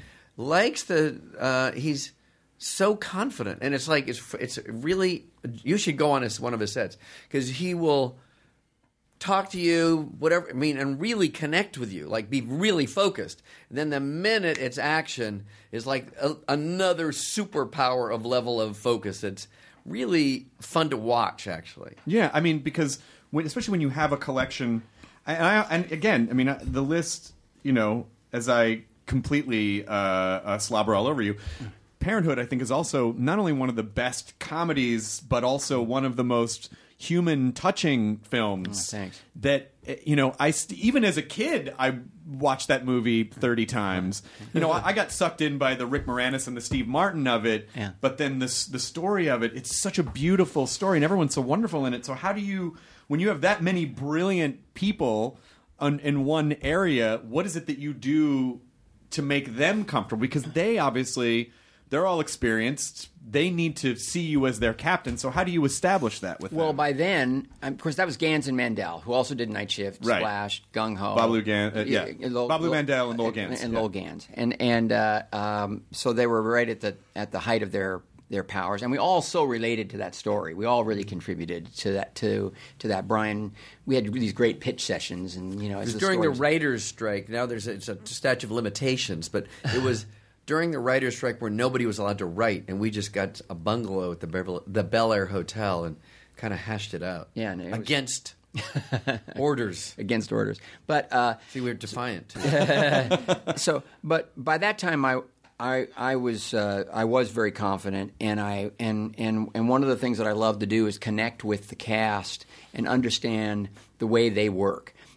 so confident, and it's like it's really. You should go on one of his sets, because he will talk to you, whatever. I mean, and really connect with you, like be really focused. And then the minute it's action is like another superpower of level of focus. It's really fun to watch, actually. Yeah, I mean, because especially when you have a collection, and again, I mean, the list. As I completely slobber all over you. Parenthood, I think, is also not only one of the best comedies, but also one of the most human, touching films. Oh, thanks. That even as a kid, I watched that movie 30 times. I got sucked in by the Rick Moranis and the Steve Martin of it. Yeah. But then the story of it, it's such a beautiful story, and everyone's so wonderful in it. So how do you, when you have that many brilliant people in one area, what is it that you do to make them comfortable? Because they're all experienced. They need to see you as their captain. So how do you establish that with them? Well, by then, of course, that was Gans and Mandel, who also did Night Shift, right. Splash, Gung Ho. Babalu Mandel and Lowell Gans. And Lowell Gans. And so they were right at the height of their powers. And we all so related to that story. We all really contributed to that. Brian, we had these great pitch sessions. And, it was during the writer's strike. Now it's a statute of limitations, but it was... during the writer's strike where nobody was allowed to write, and we just got a bungalow at the Bel Air Hotel and kind of hashed it out. Yeah, no, against orders. Against orders. But see, we're defiant. But by that time, I was very confident, and one of the things that I love to do is connect with the cast and understand the way they work.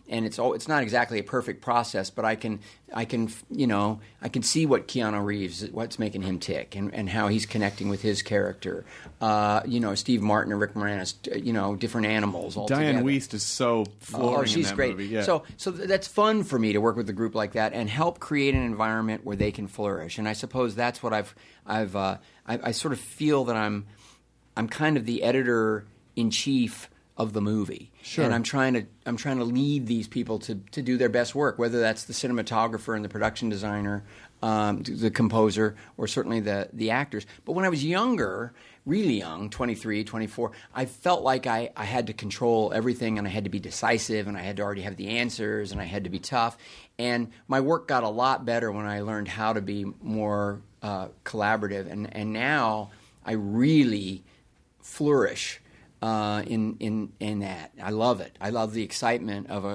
and it's not exactly a perfect process, but I can see what Keanu Reeves, what's making him tick, and how he's connecting with his character. Steve Martin and Rick Moranis, different animals all Diane together. Wiest is so flooring she's in that great. movie. Yeah. So that's fun for me to work with a group like that and help create an environment where they can flourish. And I suppose that's what I sort of feel that I'm kind of the editor in chief of the movie. Sure. And I'm trying to lead these people to do their best work, whether that's the cinematographer and the production designer, the composer, or certainly the actors. But when I was younger, really young, 23, 24, I felt like I had to control everything, and I had to be decisive, and I had to already have the answers, and I had to be tough. And my work got a lot better when I learned how to be more collaborative. And now I really flourish in that. I love it. I love the excitement of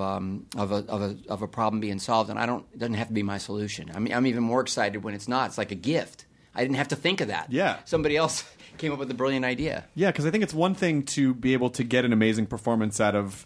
a problem being solved, and it doesn't have to be my solution. I'm even more excited when it's not. It's like a gift. I didn't have to think of that. Yeah. Somebody else came up with a brilliant idea. Yeah, because I think it's one thing to be able to get an amazing performance out of,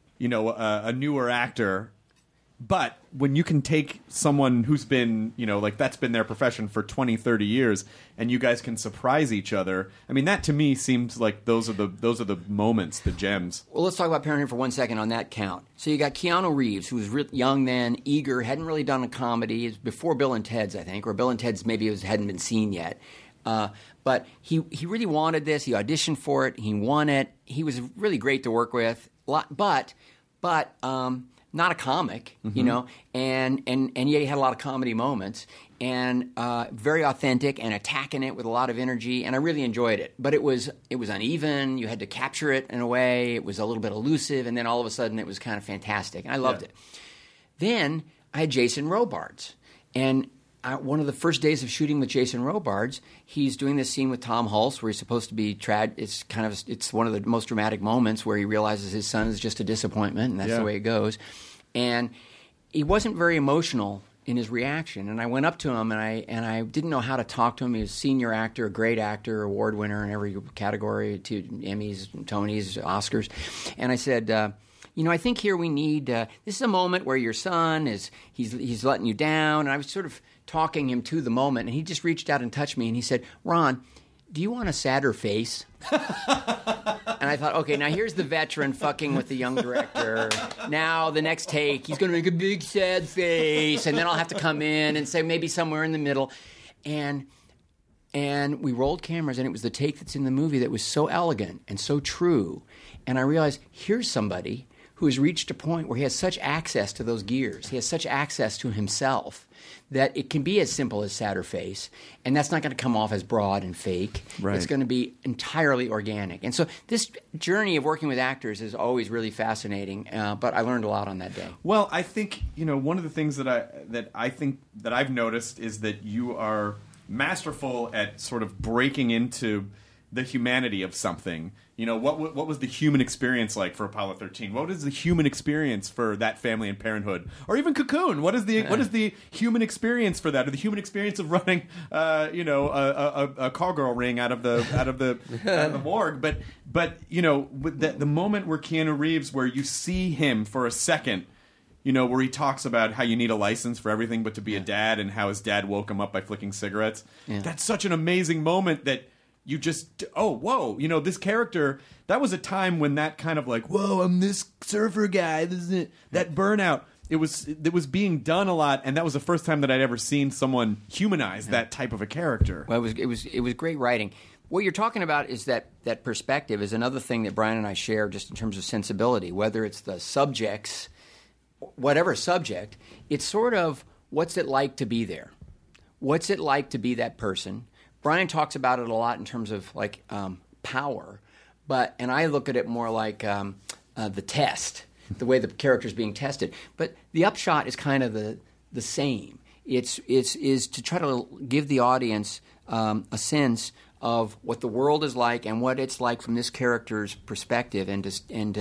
a newer actor. But when you can take someone who's been, that's been their profession for 20, 30 years, and you guys can surprise each other, I mean, that to me seems like those are the moments, the gems. Well, let's talk about Parenthood for 1 second on that count. So you got Keanu Reeves, who was young then, eager, hadn't really done a comedy. It was before Bill and Ted's, I think, or Bill and Ted's maybe hadn't been seen yet. But he really wanted this. He auditioned for it. He won it. He was really great to work with. But not a comic, and yet he had a lot of comedy moments, and very authentic and attacking it with a lot of energy, and I really enjoyed it. But it was uneven. You had to capture it in a way. It was a little bit elusive, and then all of a sudden it was kind of fantastic, and I loved it. Then I had Jason Robards, and one of the first days of shooting with Jason Robards, he's doing this scene with Tom Hulce where he's supposed to be it's one of the most dramatic moments where he realizes his son is just a disappointment, and that's the way it goes. And he wasn't very emotional in his reaction, and I went up to him, and I didn't know how to talk to him. He was a senior actor, a great actor, award winner in every category, 2 Emmys, Tonys, Oscars, and I said, I think here we need. This is a moment where your son he's letting you down, and I was sort of talking him to the moment, and he just reached out and touched me, and he said, "Ron, do you want a sadder face?" And I thought, okay, now here's the veteran fucking with the young director. Now the next take, he's going to make a big sad face, and then I'll have to come in and say maybe somewhere in the middle, and we rolled cameras, and it was the take that's in the movie that was so elegant and so true, and I realized here's somebody who has reached a point where he has such access to those gears, he has such access to himself, that it can be as simple as sadder face, and that's not going to come off as broad and fake. Right. It's going to be entirely organic. And so this journey of working with actors is always really fascinating, but I learned a lot on that day. Well, I think, one of the things that I think that I've noticed is that you are masterful at sort of breaking into the humanity of something. What was the human experience like for Apollo 13? What is the human experience for that family in Parenthood, or even Cocoon? What is the human experience for that, or the human experience of running, a cowgirl ring out of the morgue? But the moment where Keanu Reeves, where you see him for a second, where he talks about how you need a license for everything but to be a dad, and how his dad woke him up by flicking cigarettes. Yeah. That's such an amazing moment that. You just, this character, that was a time when that kind of like, whoa, I'm this surfer guy, that burnout, it was being done a lot, and that was the first time that I'd ever seen someone humanize that type of a character. Well, it was great writing. What you're talking about is that perspective is another thing that Brian and I share just in terms of sensibility, whether it's the subjects, whatever subject, it's sort of what's it like to be there? What's it like to be that person? Brian talks about it a lot in terms of like power, and I look at it more like the test, the way the character is being tested. But the upshot is kind of the same. It's to try to give the audience a sense of what the world is like and what it's like from this character's perspective, and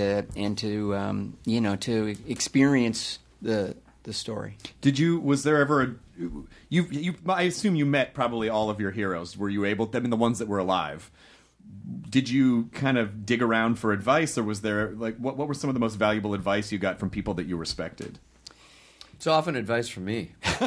to experience the story. Was there ever I assume you met probably all of your heroes. Were you able, the ones that were alive, did you kind of dig around for advice, or was there like what were some of the most valuable advice you got from people that you respected? It's often advice from me. He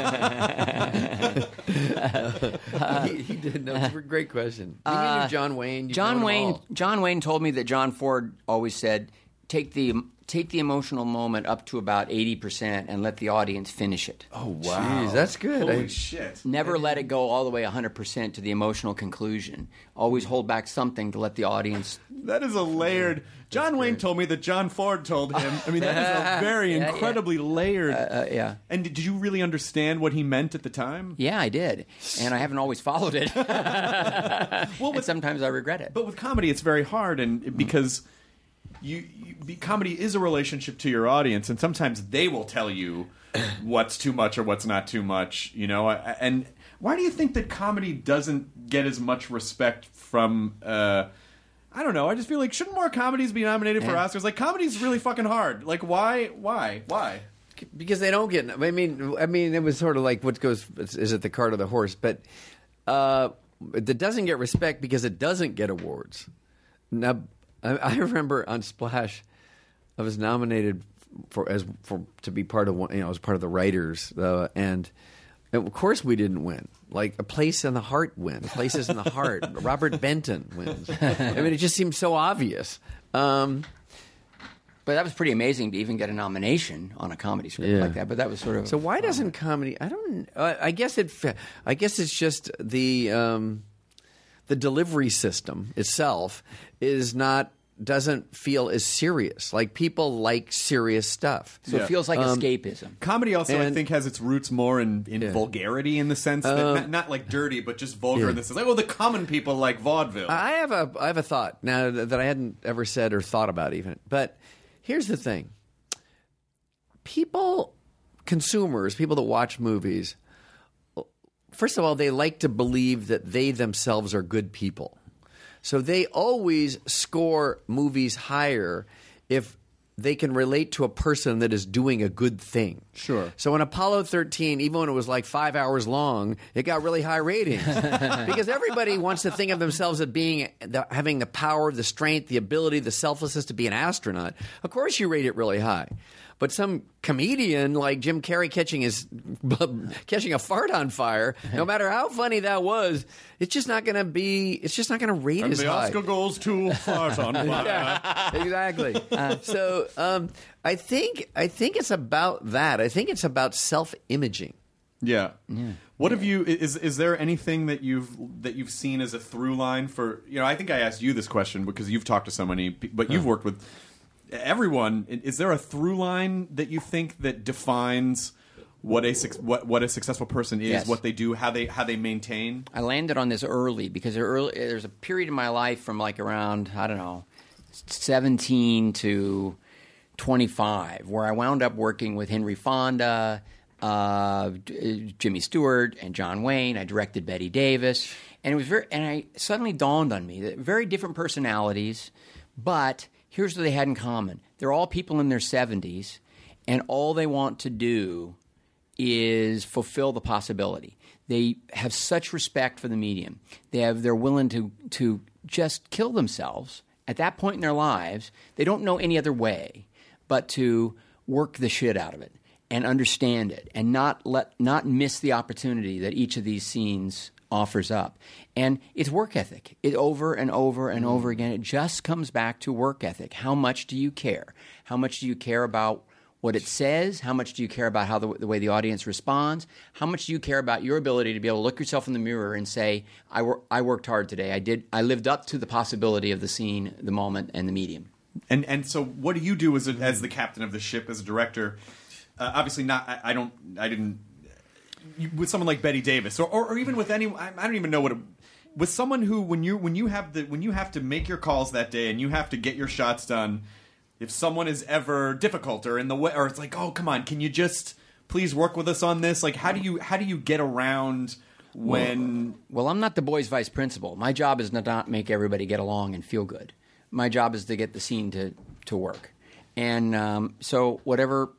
did. No, it's a great question. You knew John Wayne. John Wayne told me that John Ford always said, take the emotional moment up to about 80% and let the audience finish it. Oh wow, jeez, that's good. Holy shit! Never let it go all the way 100% to the emotional conclusion. Always hold back something to let the audience. That is a layered. John Wayne told me that John Ford told him. I mean, that is a very incredibly layered. Yeah. And did you really understand what he meant at the time? Yeah, I did, and I haven't always followed it. And sometimes I regret it. But with comedy, it's very hard, and because comedy is a relationship to your audience, and sometimes they will tell you what's too much or what's not too much. You know, and why do you think that comedy doesn't get as much respect from? I don't know. I just feel like shouldn't more comedies be nominated for Oscars? Like, comedy's really fucking hard. Like, why? Because they don't get. I mean, it was sort of like what goes. Is it the cart or the horse? But it doesn't get respect because it doesn't get awards. Now, I remember on Splash, I was nominated to be part of one. I was part of the writers, and of course we didn't win. Like A Place in the Heart wins. Places in the Heart. Robert Benton wins. I mean, it just seems so obvious. But that was pretty amazing to even get a nomination on a comedy script like that. But that was sort of. So why doesn't comedy? I don't. I guess it's just the delivery system itself doesn't feel as serious. Like, people like serious stuff. So it feels like escapism. Comedy also, I think, has its roots more in vulgarity, in the sense that not like dirty, but just vulgar in the sense. Like, well, the common people like vaudeville. I have a thought now that I hadn't ever said or thought about even. But here's the thing. Consumers, people that watch movies, first of all, they like to believe that they themselves are good people. So they always score movies higher if they can relate to a person that is doing a good thing. Sure. So in Apollo 13, even when it was like 5 hours long, it got really high ratings. Because everybody wants to think of themselves as having the power, the strength, the ability, the selflessness to be an astronaut. Of course you rate it really high. But some comedian like Jim Carrey catching a fart on fire, no matter how funny that was, it's just not going to rate as high. And the Oscar goes to fart on fire. Yeah, exactly. So I think it's about that. I think it's about self-imaging. Yeah. What have you? Is there anything that you've seen as a through line for? I think I asked you this question because you've talked to so many, but you've worked with everyone. Is there a through line that you think that defines what a successful person is, Yes. what they do, how they maintain? I landed on this early because there's a period in my life from like around, 17 to 25 where I wound up working with Henry Fonda, Jimmy Stewart, and John Wayne. I directed Bette Davis, and it suddenly dawned on me that very different personalities, but here's what they had in common. They're all people in their 70s, and all they want to do is fulfill the possibility. They have such respect for the medium. They're willing to just kill themselves at that point in their lives. They don't know any other way but to work the shit out of it and understand it and not miss the opportunity that each of these scenes offers up. And it's work ethic. It over and over and over again. It just comes back to work ethic. How much do you care? How much do you care about what it says? How much do you care about how the way the audience responds? How much do you care about your ability to be able to look yourself in the mirror and say, I worked hard today. I lived up to the possibility of the scene, the moment, and the medium. And so what do you do as the captain of the ship, as a director? Obviously not. I didn't. With someone like Bette Davis, or even with anyone, I don't even know what. With someone who, when you have to make your calls that day and you have to get your shots done, if someone is ever difficult or in the way, or it's like, oh come on, can you just please work with us on this? Like, how do you get around when? Well, I'm not the boys' vice principal. My job is to not make everybody get along and feel good. My job is to get the scene to work, and so whatever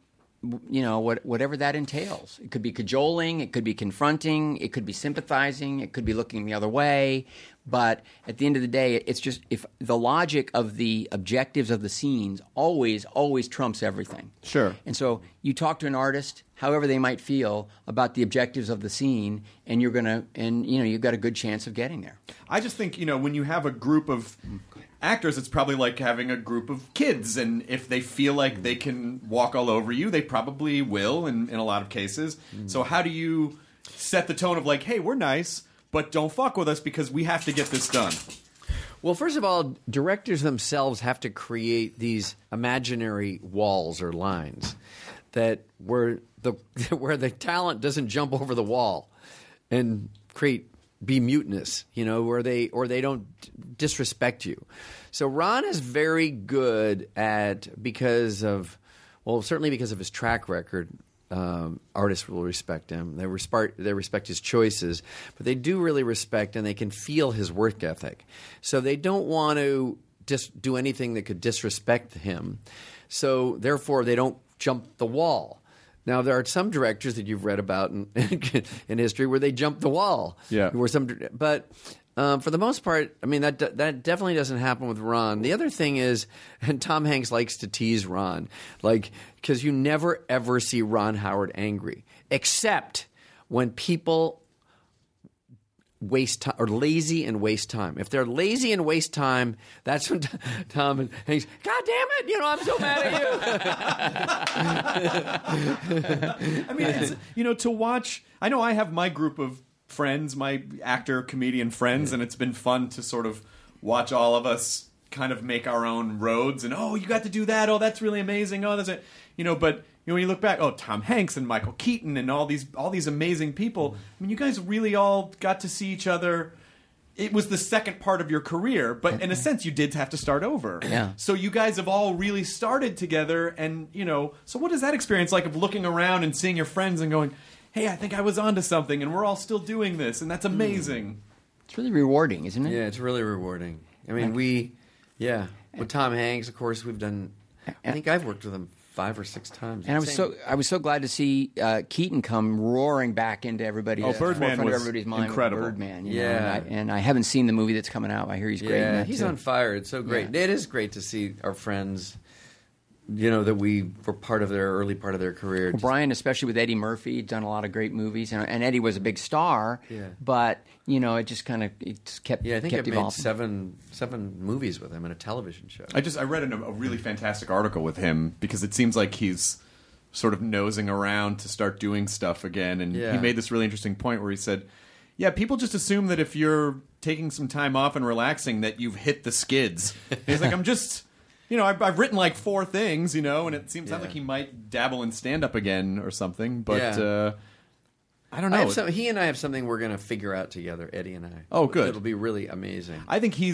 whatever that entails. It could be cajoling, it could be confronting, it could be sympathizing, it could be looking the other way. But at the end of the day, it's just if the logic of the objectives of the scenes always trumps everything. Sure. And so you talk to an artist, however they might feel about the objectives of the scene, and you've got a good chance of getting there. I just think, when you have a group of actors, it's probably like having a group of kids, and if they feel like they can walk all over you, they probably will in a lot of cases. So how do you set the tone of like, hey, we're nice, but don't fuck with us because we have to get this done? Well, first of all, directors themselves have to create these imaginary walls or lines that where the talent doesn't jump over the wall and be mutinous, or they don't disrespect you. So Ron is very good at, certainly because of his track record. Artists will respect him. They respect his choices, but they do really respect and they can feel his work ethic. So they don't want to just do anything that could disrespect him. So therefore, they don't jump the wall. Now, there are some directors that you've read about in history where they jump the wall. Yeah. But for the most part, I mean, that definitely doesn't happen with Ron. The other thing is, and Tom Hanks likes to tease Ron, because you never, ever see Ron Howard angry, except when people waste time or lazy and waste time. If they're lazy and waste time, that's when Tom and Hanks, God damn it, I'm so mad at you. I mean, it's, to watch, I know I have my group of friends, my actor, comedian friends, and it's been fun to sort of watch all of us kind of make our own roads and, oh, you got to do that, oh, that's really amazing, oh, that's it. But when you look back, oh, Tom Hanks and Michael Keaton and all these amazing people. I mean, you guys really all got to see each other. It was the second part of your career, but in a sense, you did have to start over. Yeah. So you guys have all really started together, and so what is that experience like of looking around and seeing your friends and going, hey, I think I was onto something, and we're all still doing this, and that's amazing. It's really rewarding, isn't it? Yeah, it's really rewarding. I mean, with Tom Hanks, of course, we've done. I think I've worked with him 5 or 6 times. And I was so glad to see Keaton come roaring back into everybody's Birdman forefront was of everybody's mind. incredible. Birdman, Yeah. And I haven't seen the movie that's coming out. I hear he's great. in that he's too. on fire. It's so great. Yeah. It is great to see our friends. That we were part of their early part of their career. Well, Brian, especially with Eddie Murphy, done a lot of great movies, and Eddie was a big star. Yeah. But it just kept. Yeah, I think kept I've evolving. made seven movies with him and a television show. I read a really fantastic article with him because it seems like he's sort of nosing around to start doing stuff again, and he made this really interesting point where he said, yeah, people just assume that if you're taking some time off and relaxing that you've hit the skids. He's like, I'm just... I've written like 4 things, and it seems like he might dabble in stand-up again or something, but I don't know. He and I have something we're going to figure out together, Eddie and I. Oh, good. It'll be really amazing. I think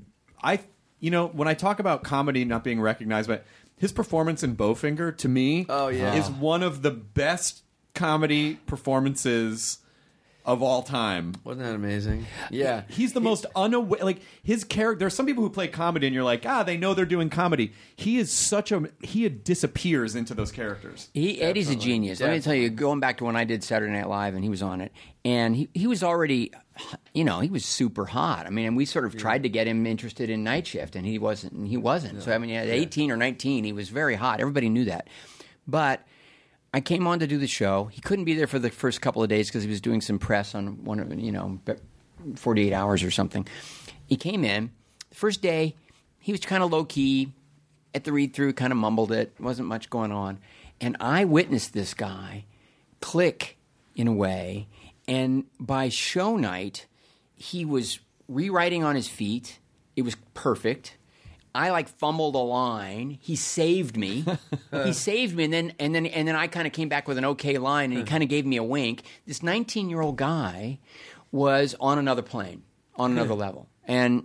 when I talk about comedy not being recognized, but his performance in Bowfinger, to me, is one of the best comedy performances of all time. Wasn't that amazing? Yeah. He's the most unaware, like his character. There are some people who play comedy and you're like, they know they're doing comedy. He disappears into those characters. Eddie's a genius. Let me tell you, going back to when I did Saturday Night Live and he was on it, and he was already, he was super hot. I mean, and we sort of tried to get him interested in Night Shift, and he wasn't. So, I mean, at 18 or 19, he was very hot. Everybody knew that. But I came on to do the show. He couldn't be there for the first couple of days because he was doing some press on 48 hours or something. He came in. The first day, he was kind of low-key. At the read-through, kind of mumbled it. Wasn't much going on. And I witnessed this guy click in a way. And by show night, he was rewriting on his feet. It was perfect. I fumbled a line. He saved me. And then I kind of came back with an okay line, and he kind of gave me a wink. This 19-year-old guy was on another plane, on another level, and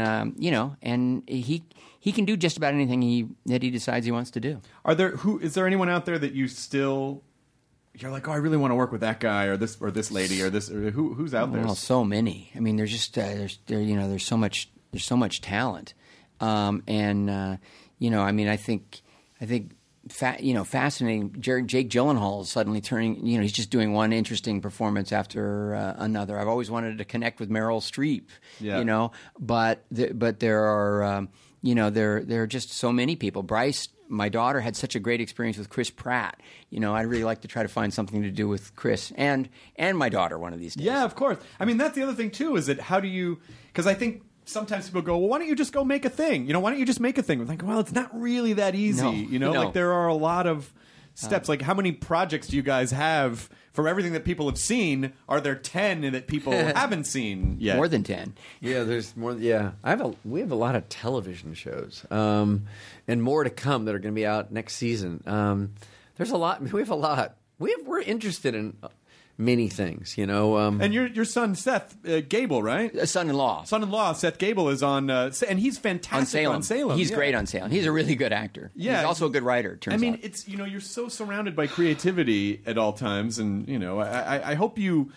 he can do just about anything that he decides he wants to do. Is there anyone out there that you're like, oh, I really want to work with that guy or this lady or this, or who's out there? Well, so many. I mean, there's just there's so much talent. I mean, I think fascinating. Jake Gyllenhaal is suddenly turning. He's just doing one interesting performance after another. I've always wanted to connect with Meryl Streep. Yeah. But there are there are just so many people. Bryce, my daughter, had such a great experience with Chris Pratt. I'd really like to try to find something to do with Chris and my daughter one of these days. Yeah, of course. I mean, that's the other thing too. Is that how do you? Because I think. Sometimes people go, well, why don't you just go make a thing? Why don't you just make a thing? We're like, well, it's not really that easy. No. Like there are a lot of steps. Like how many projects do you guys have for everything that people have seen? Are there 10 that people haven't seen yet? More than 10. Yeah, there's more. Yeah, we have a lot of television shows, and more to come that are going to be out next season. There's a lot. We have a lot. We're interested in many things, and your son Seth Gable, right? Son-in-law Seth Gable is on, and he's fantastic on Salem. He's great on Salem. He's a really good actor. Yeah, he's also a good writer. Turns out. It's you're so surrounded by creativity at all times, and I hope you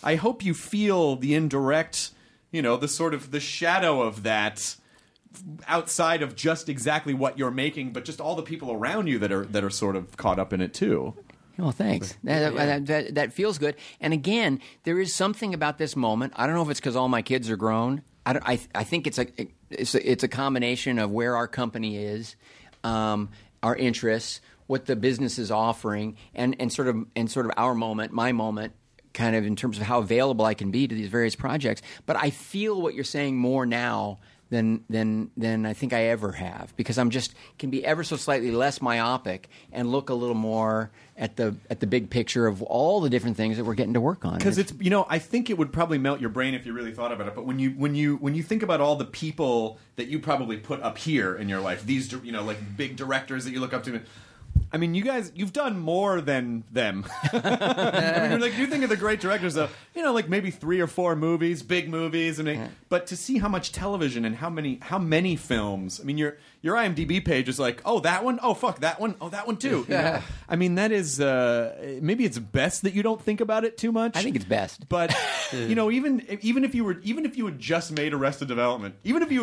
feel the indirect, the sort of the shadow of that. Outside of just exactly what you're making, but just all the people around you that are sort of caught up in it too. Oh, thanks. That feels good. And again, there is something about this moment. I don't know if it's because all my kids are grown. I think it's a combination of where our company is, our interests, what the business is offering, and sort of our moment, my moment, kind of in terms of how available I can be to these various projects. But I feel what you're saying more now than I think I ever have, because I'm just can be ever so slightly less myopic and look a little more at the big picture of all the different things that we're getting to work on. Because it's I think it would probably melt your brain if you really thought about it. But when you think about all the people that you probably put up here in your life, these like big directors that you look up to. I mean, you guys, you've done more than them. I mean, you think of the great directors, though, like maybe 3 or 4 movies, big movies, but to see how much television and how many films. I mean, your IMDb page is like, oh, that one, oh, fuck, that one, oh, that one too. Yeah. I mean, that is maybe it's best that you don't think about it too much. I think it's best, but even if you had just made Arrested Development,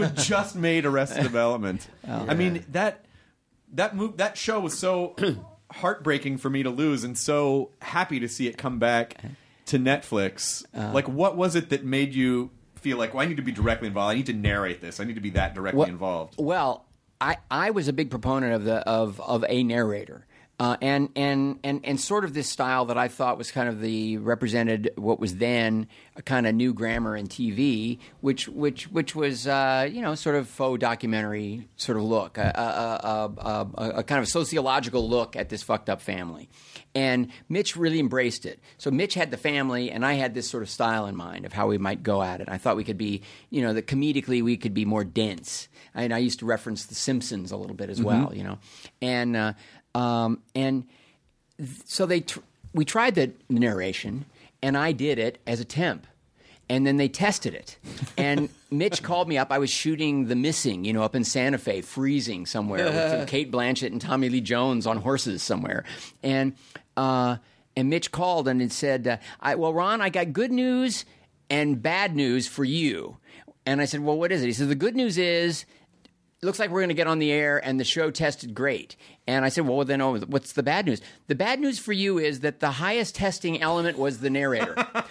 I mean that show was so heartbreaking for me to lose, and so happy to see it come back to Netflix. Like, what was it that made you feel like, well, I need to be directly involved? I need to narrate this. I need to be that directly involved. Well, I was a big proponent of a narrator. And sort of this style that I thought was kind of represented what was then a kind of new grammar in TV, which was sort of faux documentary sort of look, a kind of sociological look at this fucked up family. And Mitch really embraced it. So Mitch had the family, and I had this sort of style in mind of how we might go at it. I thought we could be, that comedically we could be more dense. I used to reference The Simpsons a little bit as well, and so we tried the narration, and I did it as a temp. And then they tested it. And Mitch called me up. I was shooting The Missing, up in Santa Fe, freezing somewhere with Kate Blanchett and Tommy Lee Jones on horses somewhere. And Mitch called and it said, well, Ron, I got good news and bad news for you. And I said, well, what is it? He said, the good news is, it looks like we're going to get on the air, and the show tested great. And I said, well, then what's the bad news? The bad news for you is that the highest testing element was the narrator. Wow,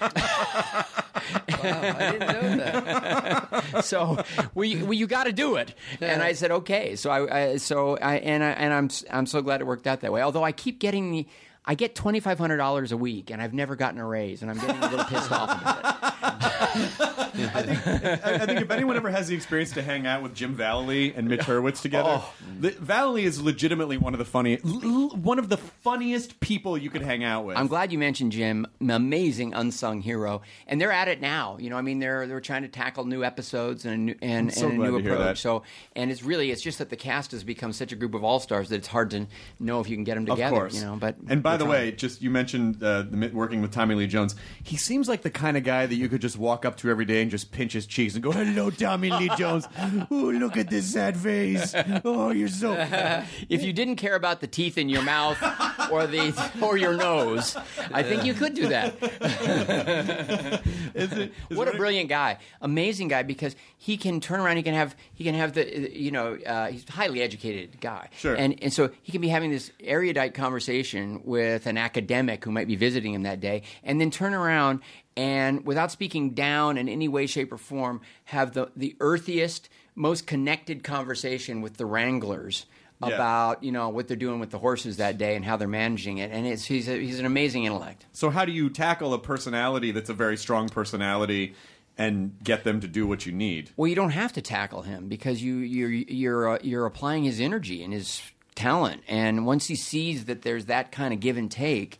I didn't know that. So you got to do it. And I said, okay. So I'm so glad it worked out that way. Although I keep getting I get $2,500 a week, and I've never gotten a raise, and I'm getting a little pissed off about it. I think if anyone ever has the experience to hang out with Jim Vallely and Mitch Hurwitz together, Vallely is legitimately one of the funniest people you could hang out with. I'm glad you mentioned Jim, an amazing unsung hero, and they're at it now. They're trying to tackle new episodes and a new approach. So, and it's just that the cast has become such a group of all stars that it's hard to know if you can get them together. Of course. But by the way, just you mentioned working with Tommy Lee Jones. He seems like the kind of guy that you could just walk up to every day and just pinch his cheeks and go, "Hello, Tommy Lee Jones. Oh, look at this sad face. Oh, you're so." If you didn't care about the teeth in your mouth or your nose, I think you could do that. What a brilliant guy, amazing guy, because he can turn around. He can have the he's a highly educated guy, Sure. and so he can be having this erudite conversation with an academic who might be visiting him that day, and then turn around and, without speaking down in any way, shape, or form, have the earthiest, most connected conversation with the wranglers about what they're doing with the horses that day and how they're managing it. And he's an amazing intellect. So how do you tackle a personality that's a very strong personality and get them to do what you need? Well, you don't have to tackle him, because you're applying his energy and his talent. And once he sees that there's that kind of give and take,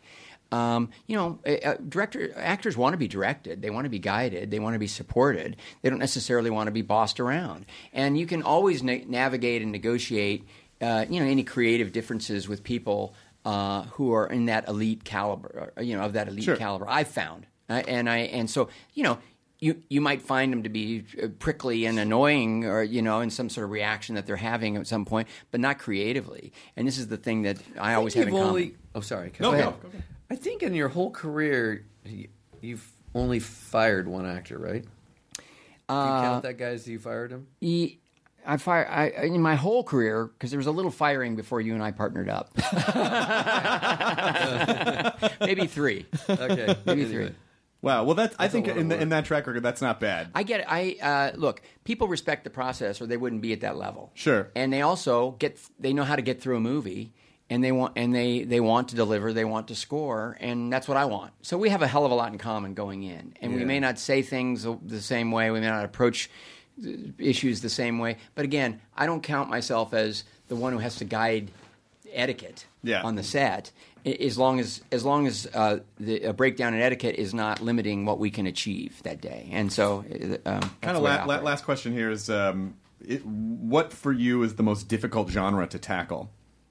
actors want to be directed. They want to be guided. They want to be supported. They don't necessarily want to be bossed around. And you can always navigate and negotiate any creative differences with people who are in that elite caliber, of that elite caliber. I've found, so you might find them to be prickly and annoying, or in some sort of reaction that they're having at some point, but not creatively. And this is the thing that I always have in common. Oh, sorry. Go ahead. I think in your whole career, you've only fired one actor, right? Do you count that guy as you fired him? In my whole career, because there was a little firing before you and I partnered up. Maybe 3. Okay, maybe 3. Wow. Well, I think in that track record, that's not bad. I get it. Look, people respect the process, or they wouldn't be at that level. Sure. And they also they know how to get through a movie, and they want to deliver, they want to score, and that's what I want. So we have a hell of a lot in common going in, and we may not say things the same way, we may not approach issues the same way, but again, I don't count myself as the one who has to guide etiquette on the set, as long as a breakdown in etiquette is not limiting what we can achieve that day. And so, kind of last question here is, what for you is the most difficult genre to tackle,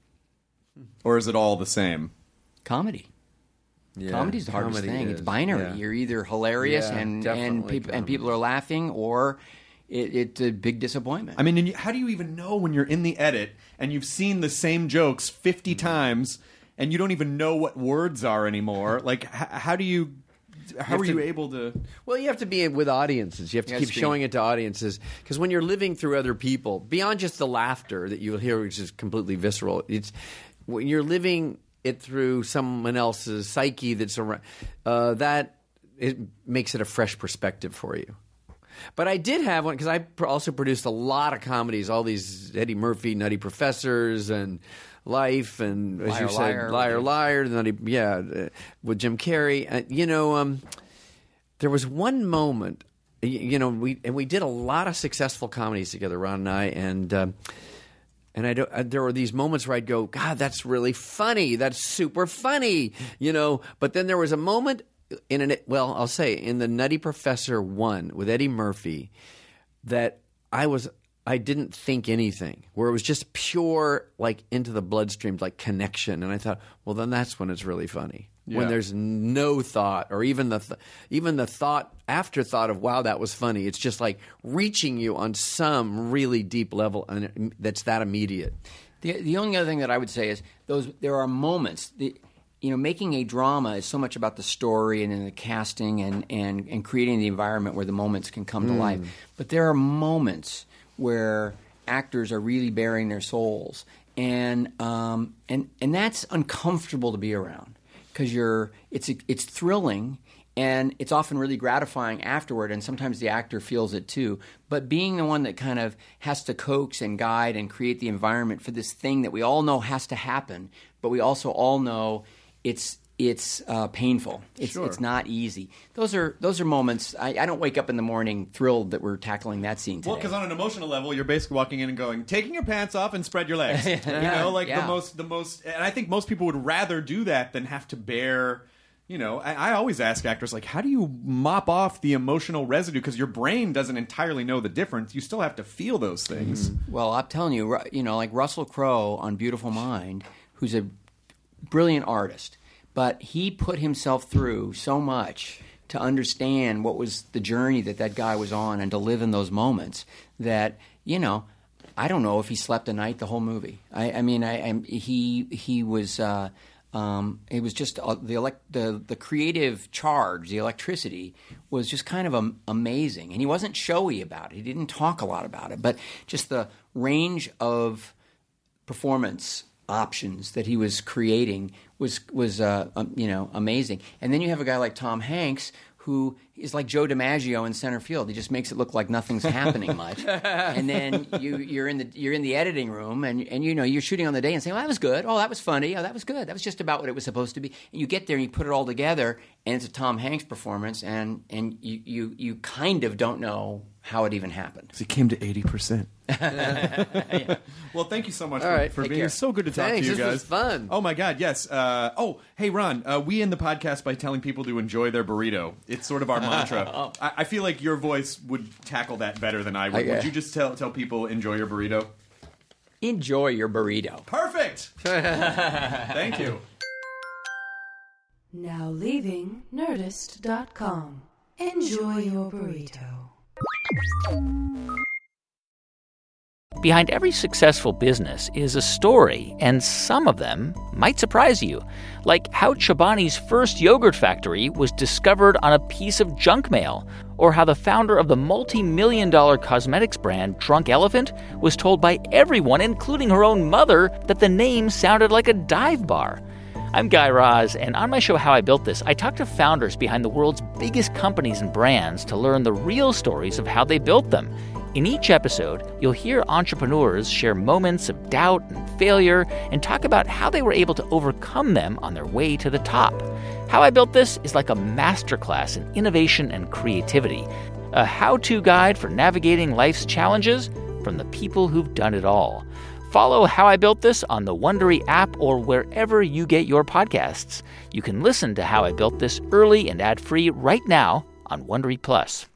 or is it all the same? Comedy. Yeah, comedy's the hardest thing. It's binary. Yeah. You're either hilarious and people are laughing, or it's a big disappointment. I mean, how do you even know when you're in the edit and you've seen the same jokes 50 times and you don't even know what words are anymore? Like, how are you able to... Well, you have to be with audiences. You have to keep showing it to audiences. Because when you're living through other people, beyond just the laughter that you'll hear, which is completely visceral, it's when you're living it through someone else's psyche that's around, that it makes it a fresh perspective for you. But I did have one, because I also produced a lot of comedies, all these Eddie Murphy, Nutty Professors, and Life, and as you said, Liar, Nutty, with Jim Carrey. There was one moment, we did a lot of successful comedies together, Ron and I, and there were these moments where I'd go, God, that's really funny, that's super funny, But then there was a moment in the Nutty Professor 1 with Eddie Murphy that I didn't think anything, where it was just pure, like, into the bloodstream, like, connection. And I thought, well, then that's when it's really funny. Yeah. When there's no thought, or even the afterthought of, wow, that was funny. It's just like reaching you on some really deep level, and that's that immediate. The only other thing that I would say is there are moments. Making a drama is so much about the story and the casting and creating the environment where the moments can come to life. But there are moments where actors are really bearing their souls, and that's uncomfortable to be around, because it's thrilling, and it's often really gratifying afterward, and sometimes the actor feels it too. But being the one that kind of has to coax and guide and create the environment for this thing that we all know has to happen, but we also all know it's painful. It's not easy. Those are moments. I don't wake up in the morning thrilled that we're tackling that scene today. Well, because on an emotional level, you're basically walking in and going, taking your pants off and spread your legs. The most. And I think most people would rather do that than have to bear. I always ask actors, like, how do you mop off the emotional residue? Because your brain doesn't entirely know the difference. You still have to feel those things. Well, I'm telling you, like Russell Crowe on Beautiful Mind, who's a brilliant artist, but he put himself through so much to understand what was the journey that guy was on, and to live in those moments that, I don't know if he slept a night the whole movie. He was it was just the creative charge, the electricity was just kind of amazing. And he wasn't showy about it. He didn't talk a lot about it, but just the range of performance options that he was creating was amazing. And then you have a guy like Tom Hanks, who is like Joe DiMaggio in center field. He just makes it look like nothing's happening much. And then you're in the editing room, and you're shooting on the day and saying, "Well, that was good. Oh, that was funny. Oh, that was good. That was just about what it was supposed to be." And you get there and you put it all together, and it's a Tom Hanks performance, and you kind of don't know how it even happened. So he came to 80%. Yeah. Well, thank you so much for being care. so good to talk to you guys. This was fun. Oh my God, yes. Hey Ron, we end the podcast by telling people to enjoy their burrito. It's sort of our mantra. I feel like your voice would tackle that better than I would. Would you just tell people enjoy your burrito? Enjoy your burrito. Perfect. Thank you. Now leaving Nerdist.com. Enjoy your burrito. Behind every successful business is a story, and some of them might surprise you. Like how Chobani's first yogurt factory was discovered on a piece of junk mail, or how the founder of the multi-million-dollar cosmetics brand Drunk Elephant was told by everyone, including her own mother, that the name sounded like a dive bar. I'm Guy Raz, and on my show How I Built This, I talk to founders behind the world's biggest companies and brands to learn the real stories of how they built them. In each episode, you'll hear entrepreneurs share moments of doubt and failure and talk about how they were able to overcome them on their way to the top. How I Built This is like a masterclass in innovation and creativity, a how-to guide for navigating life's challenges from the people who've done it all. Follow How I Built This on the Wondery app or wherever you get your podcasts. You can listen to How I Built This early and ad-free right now on Wondery Plus.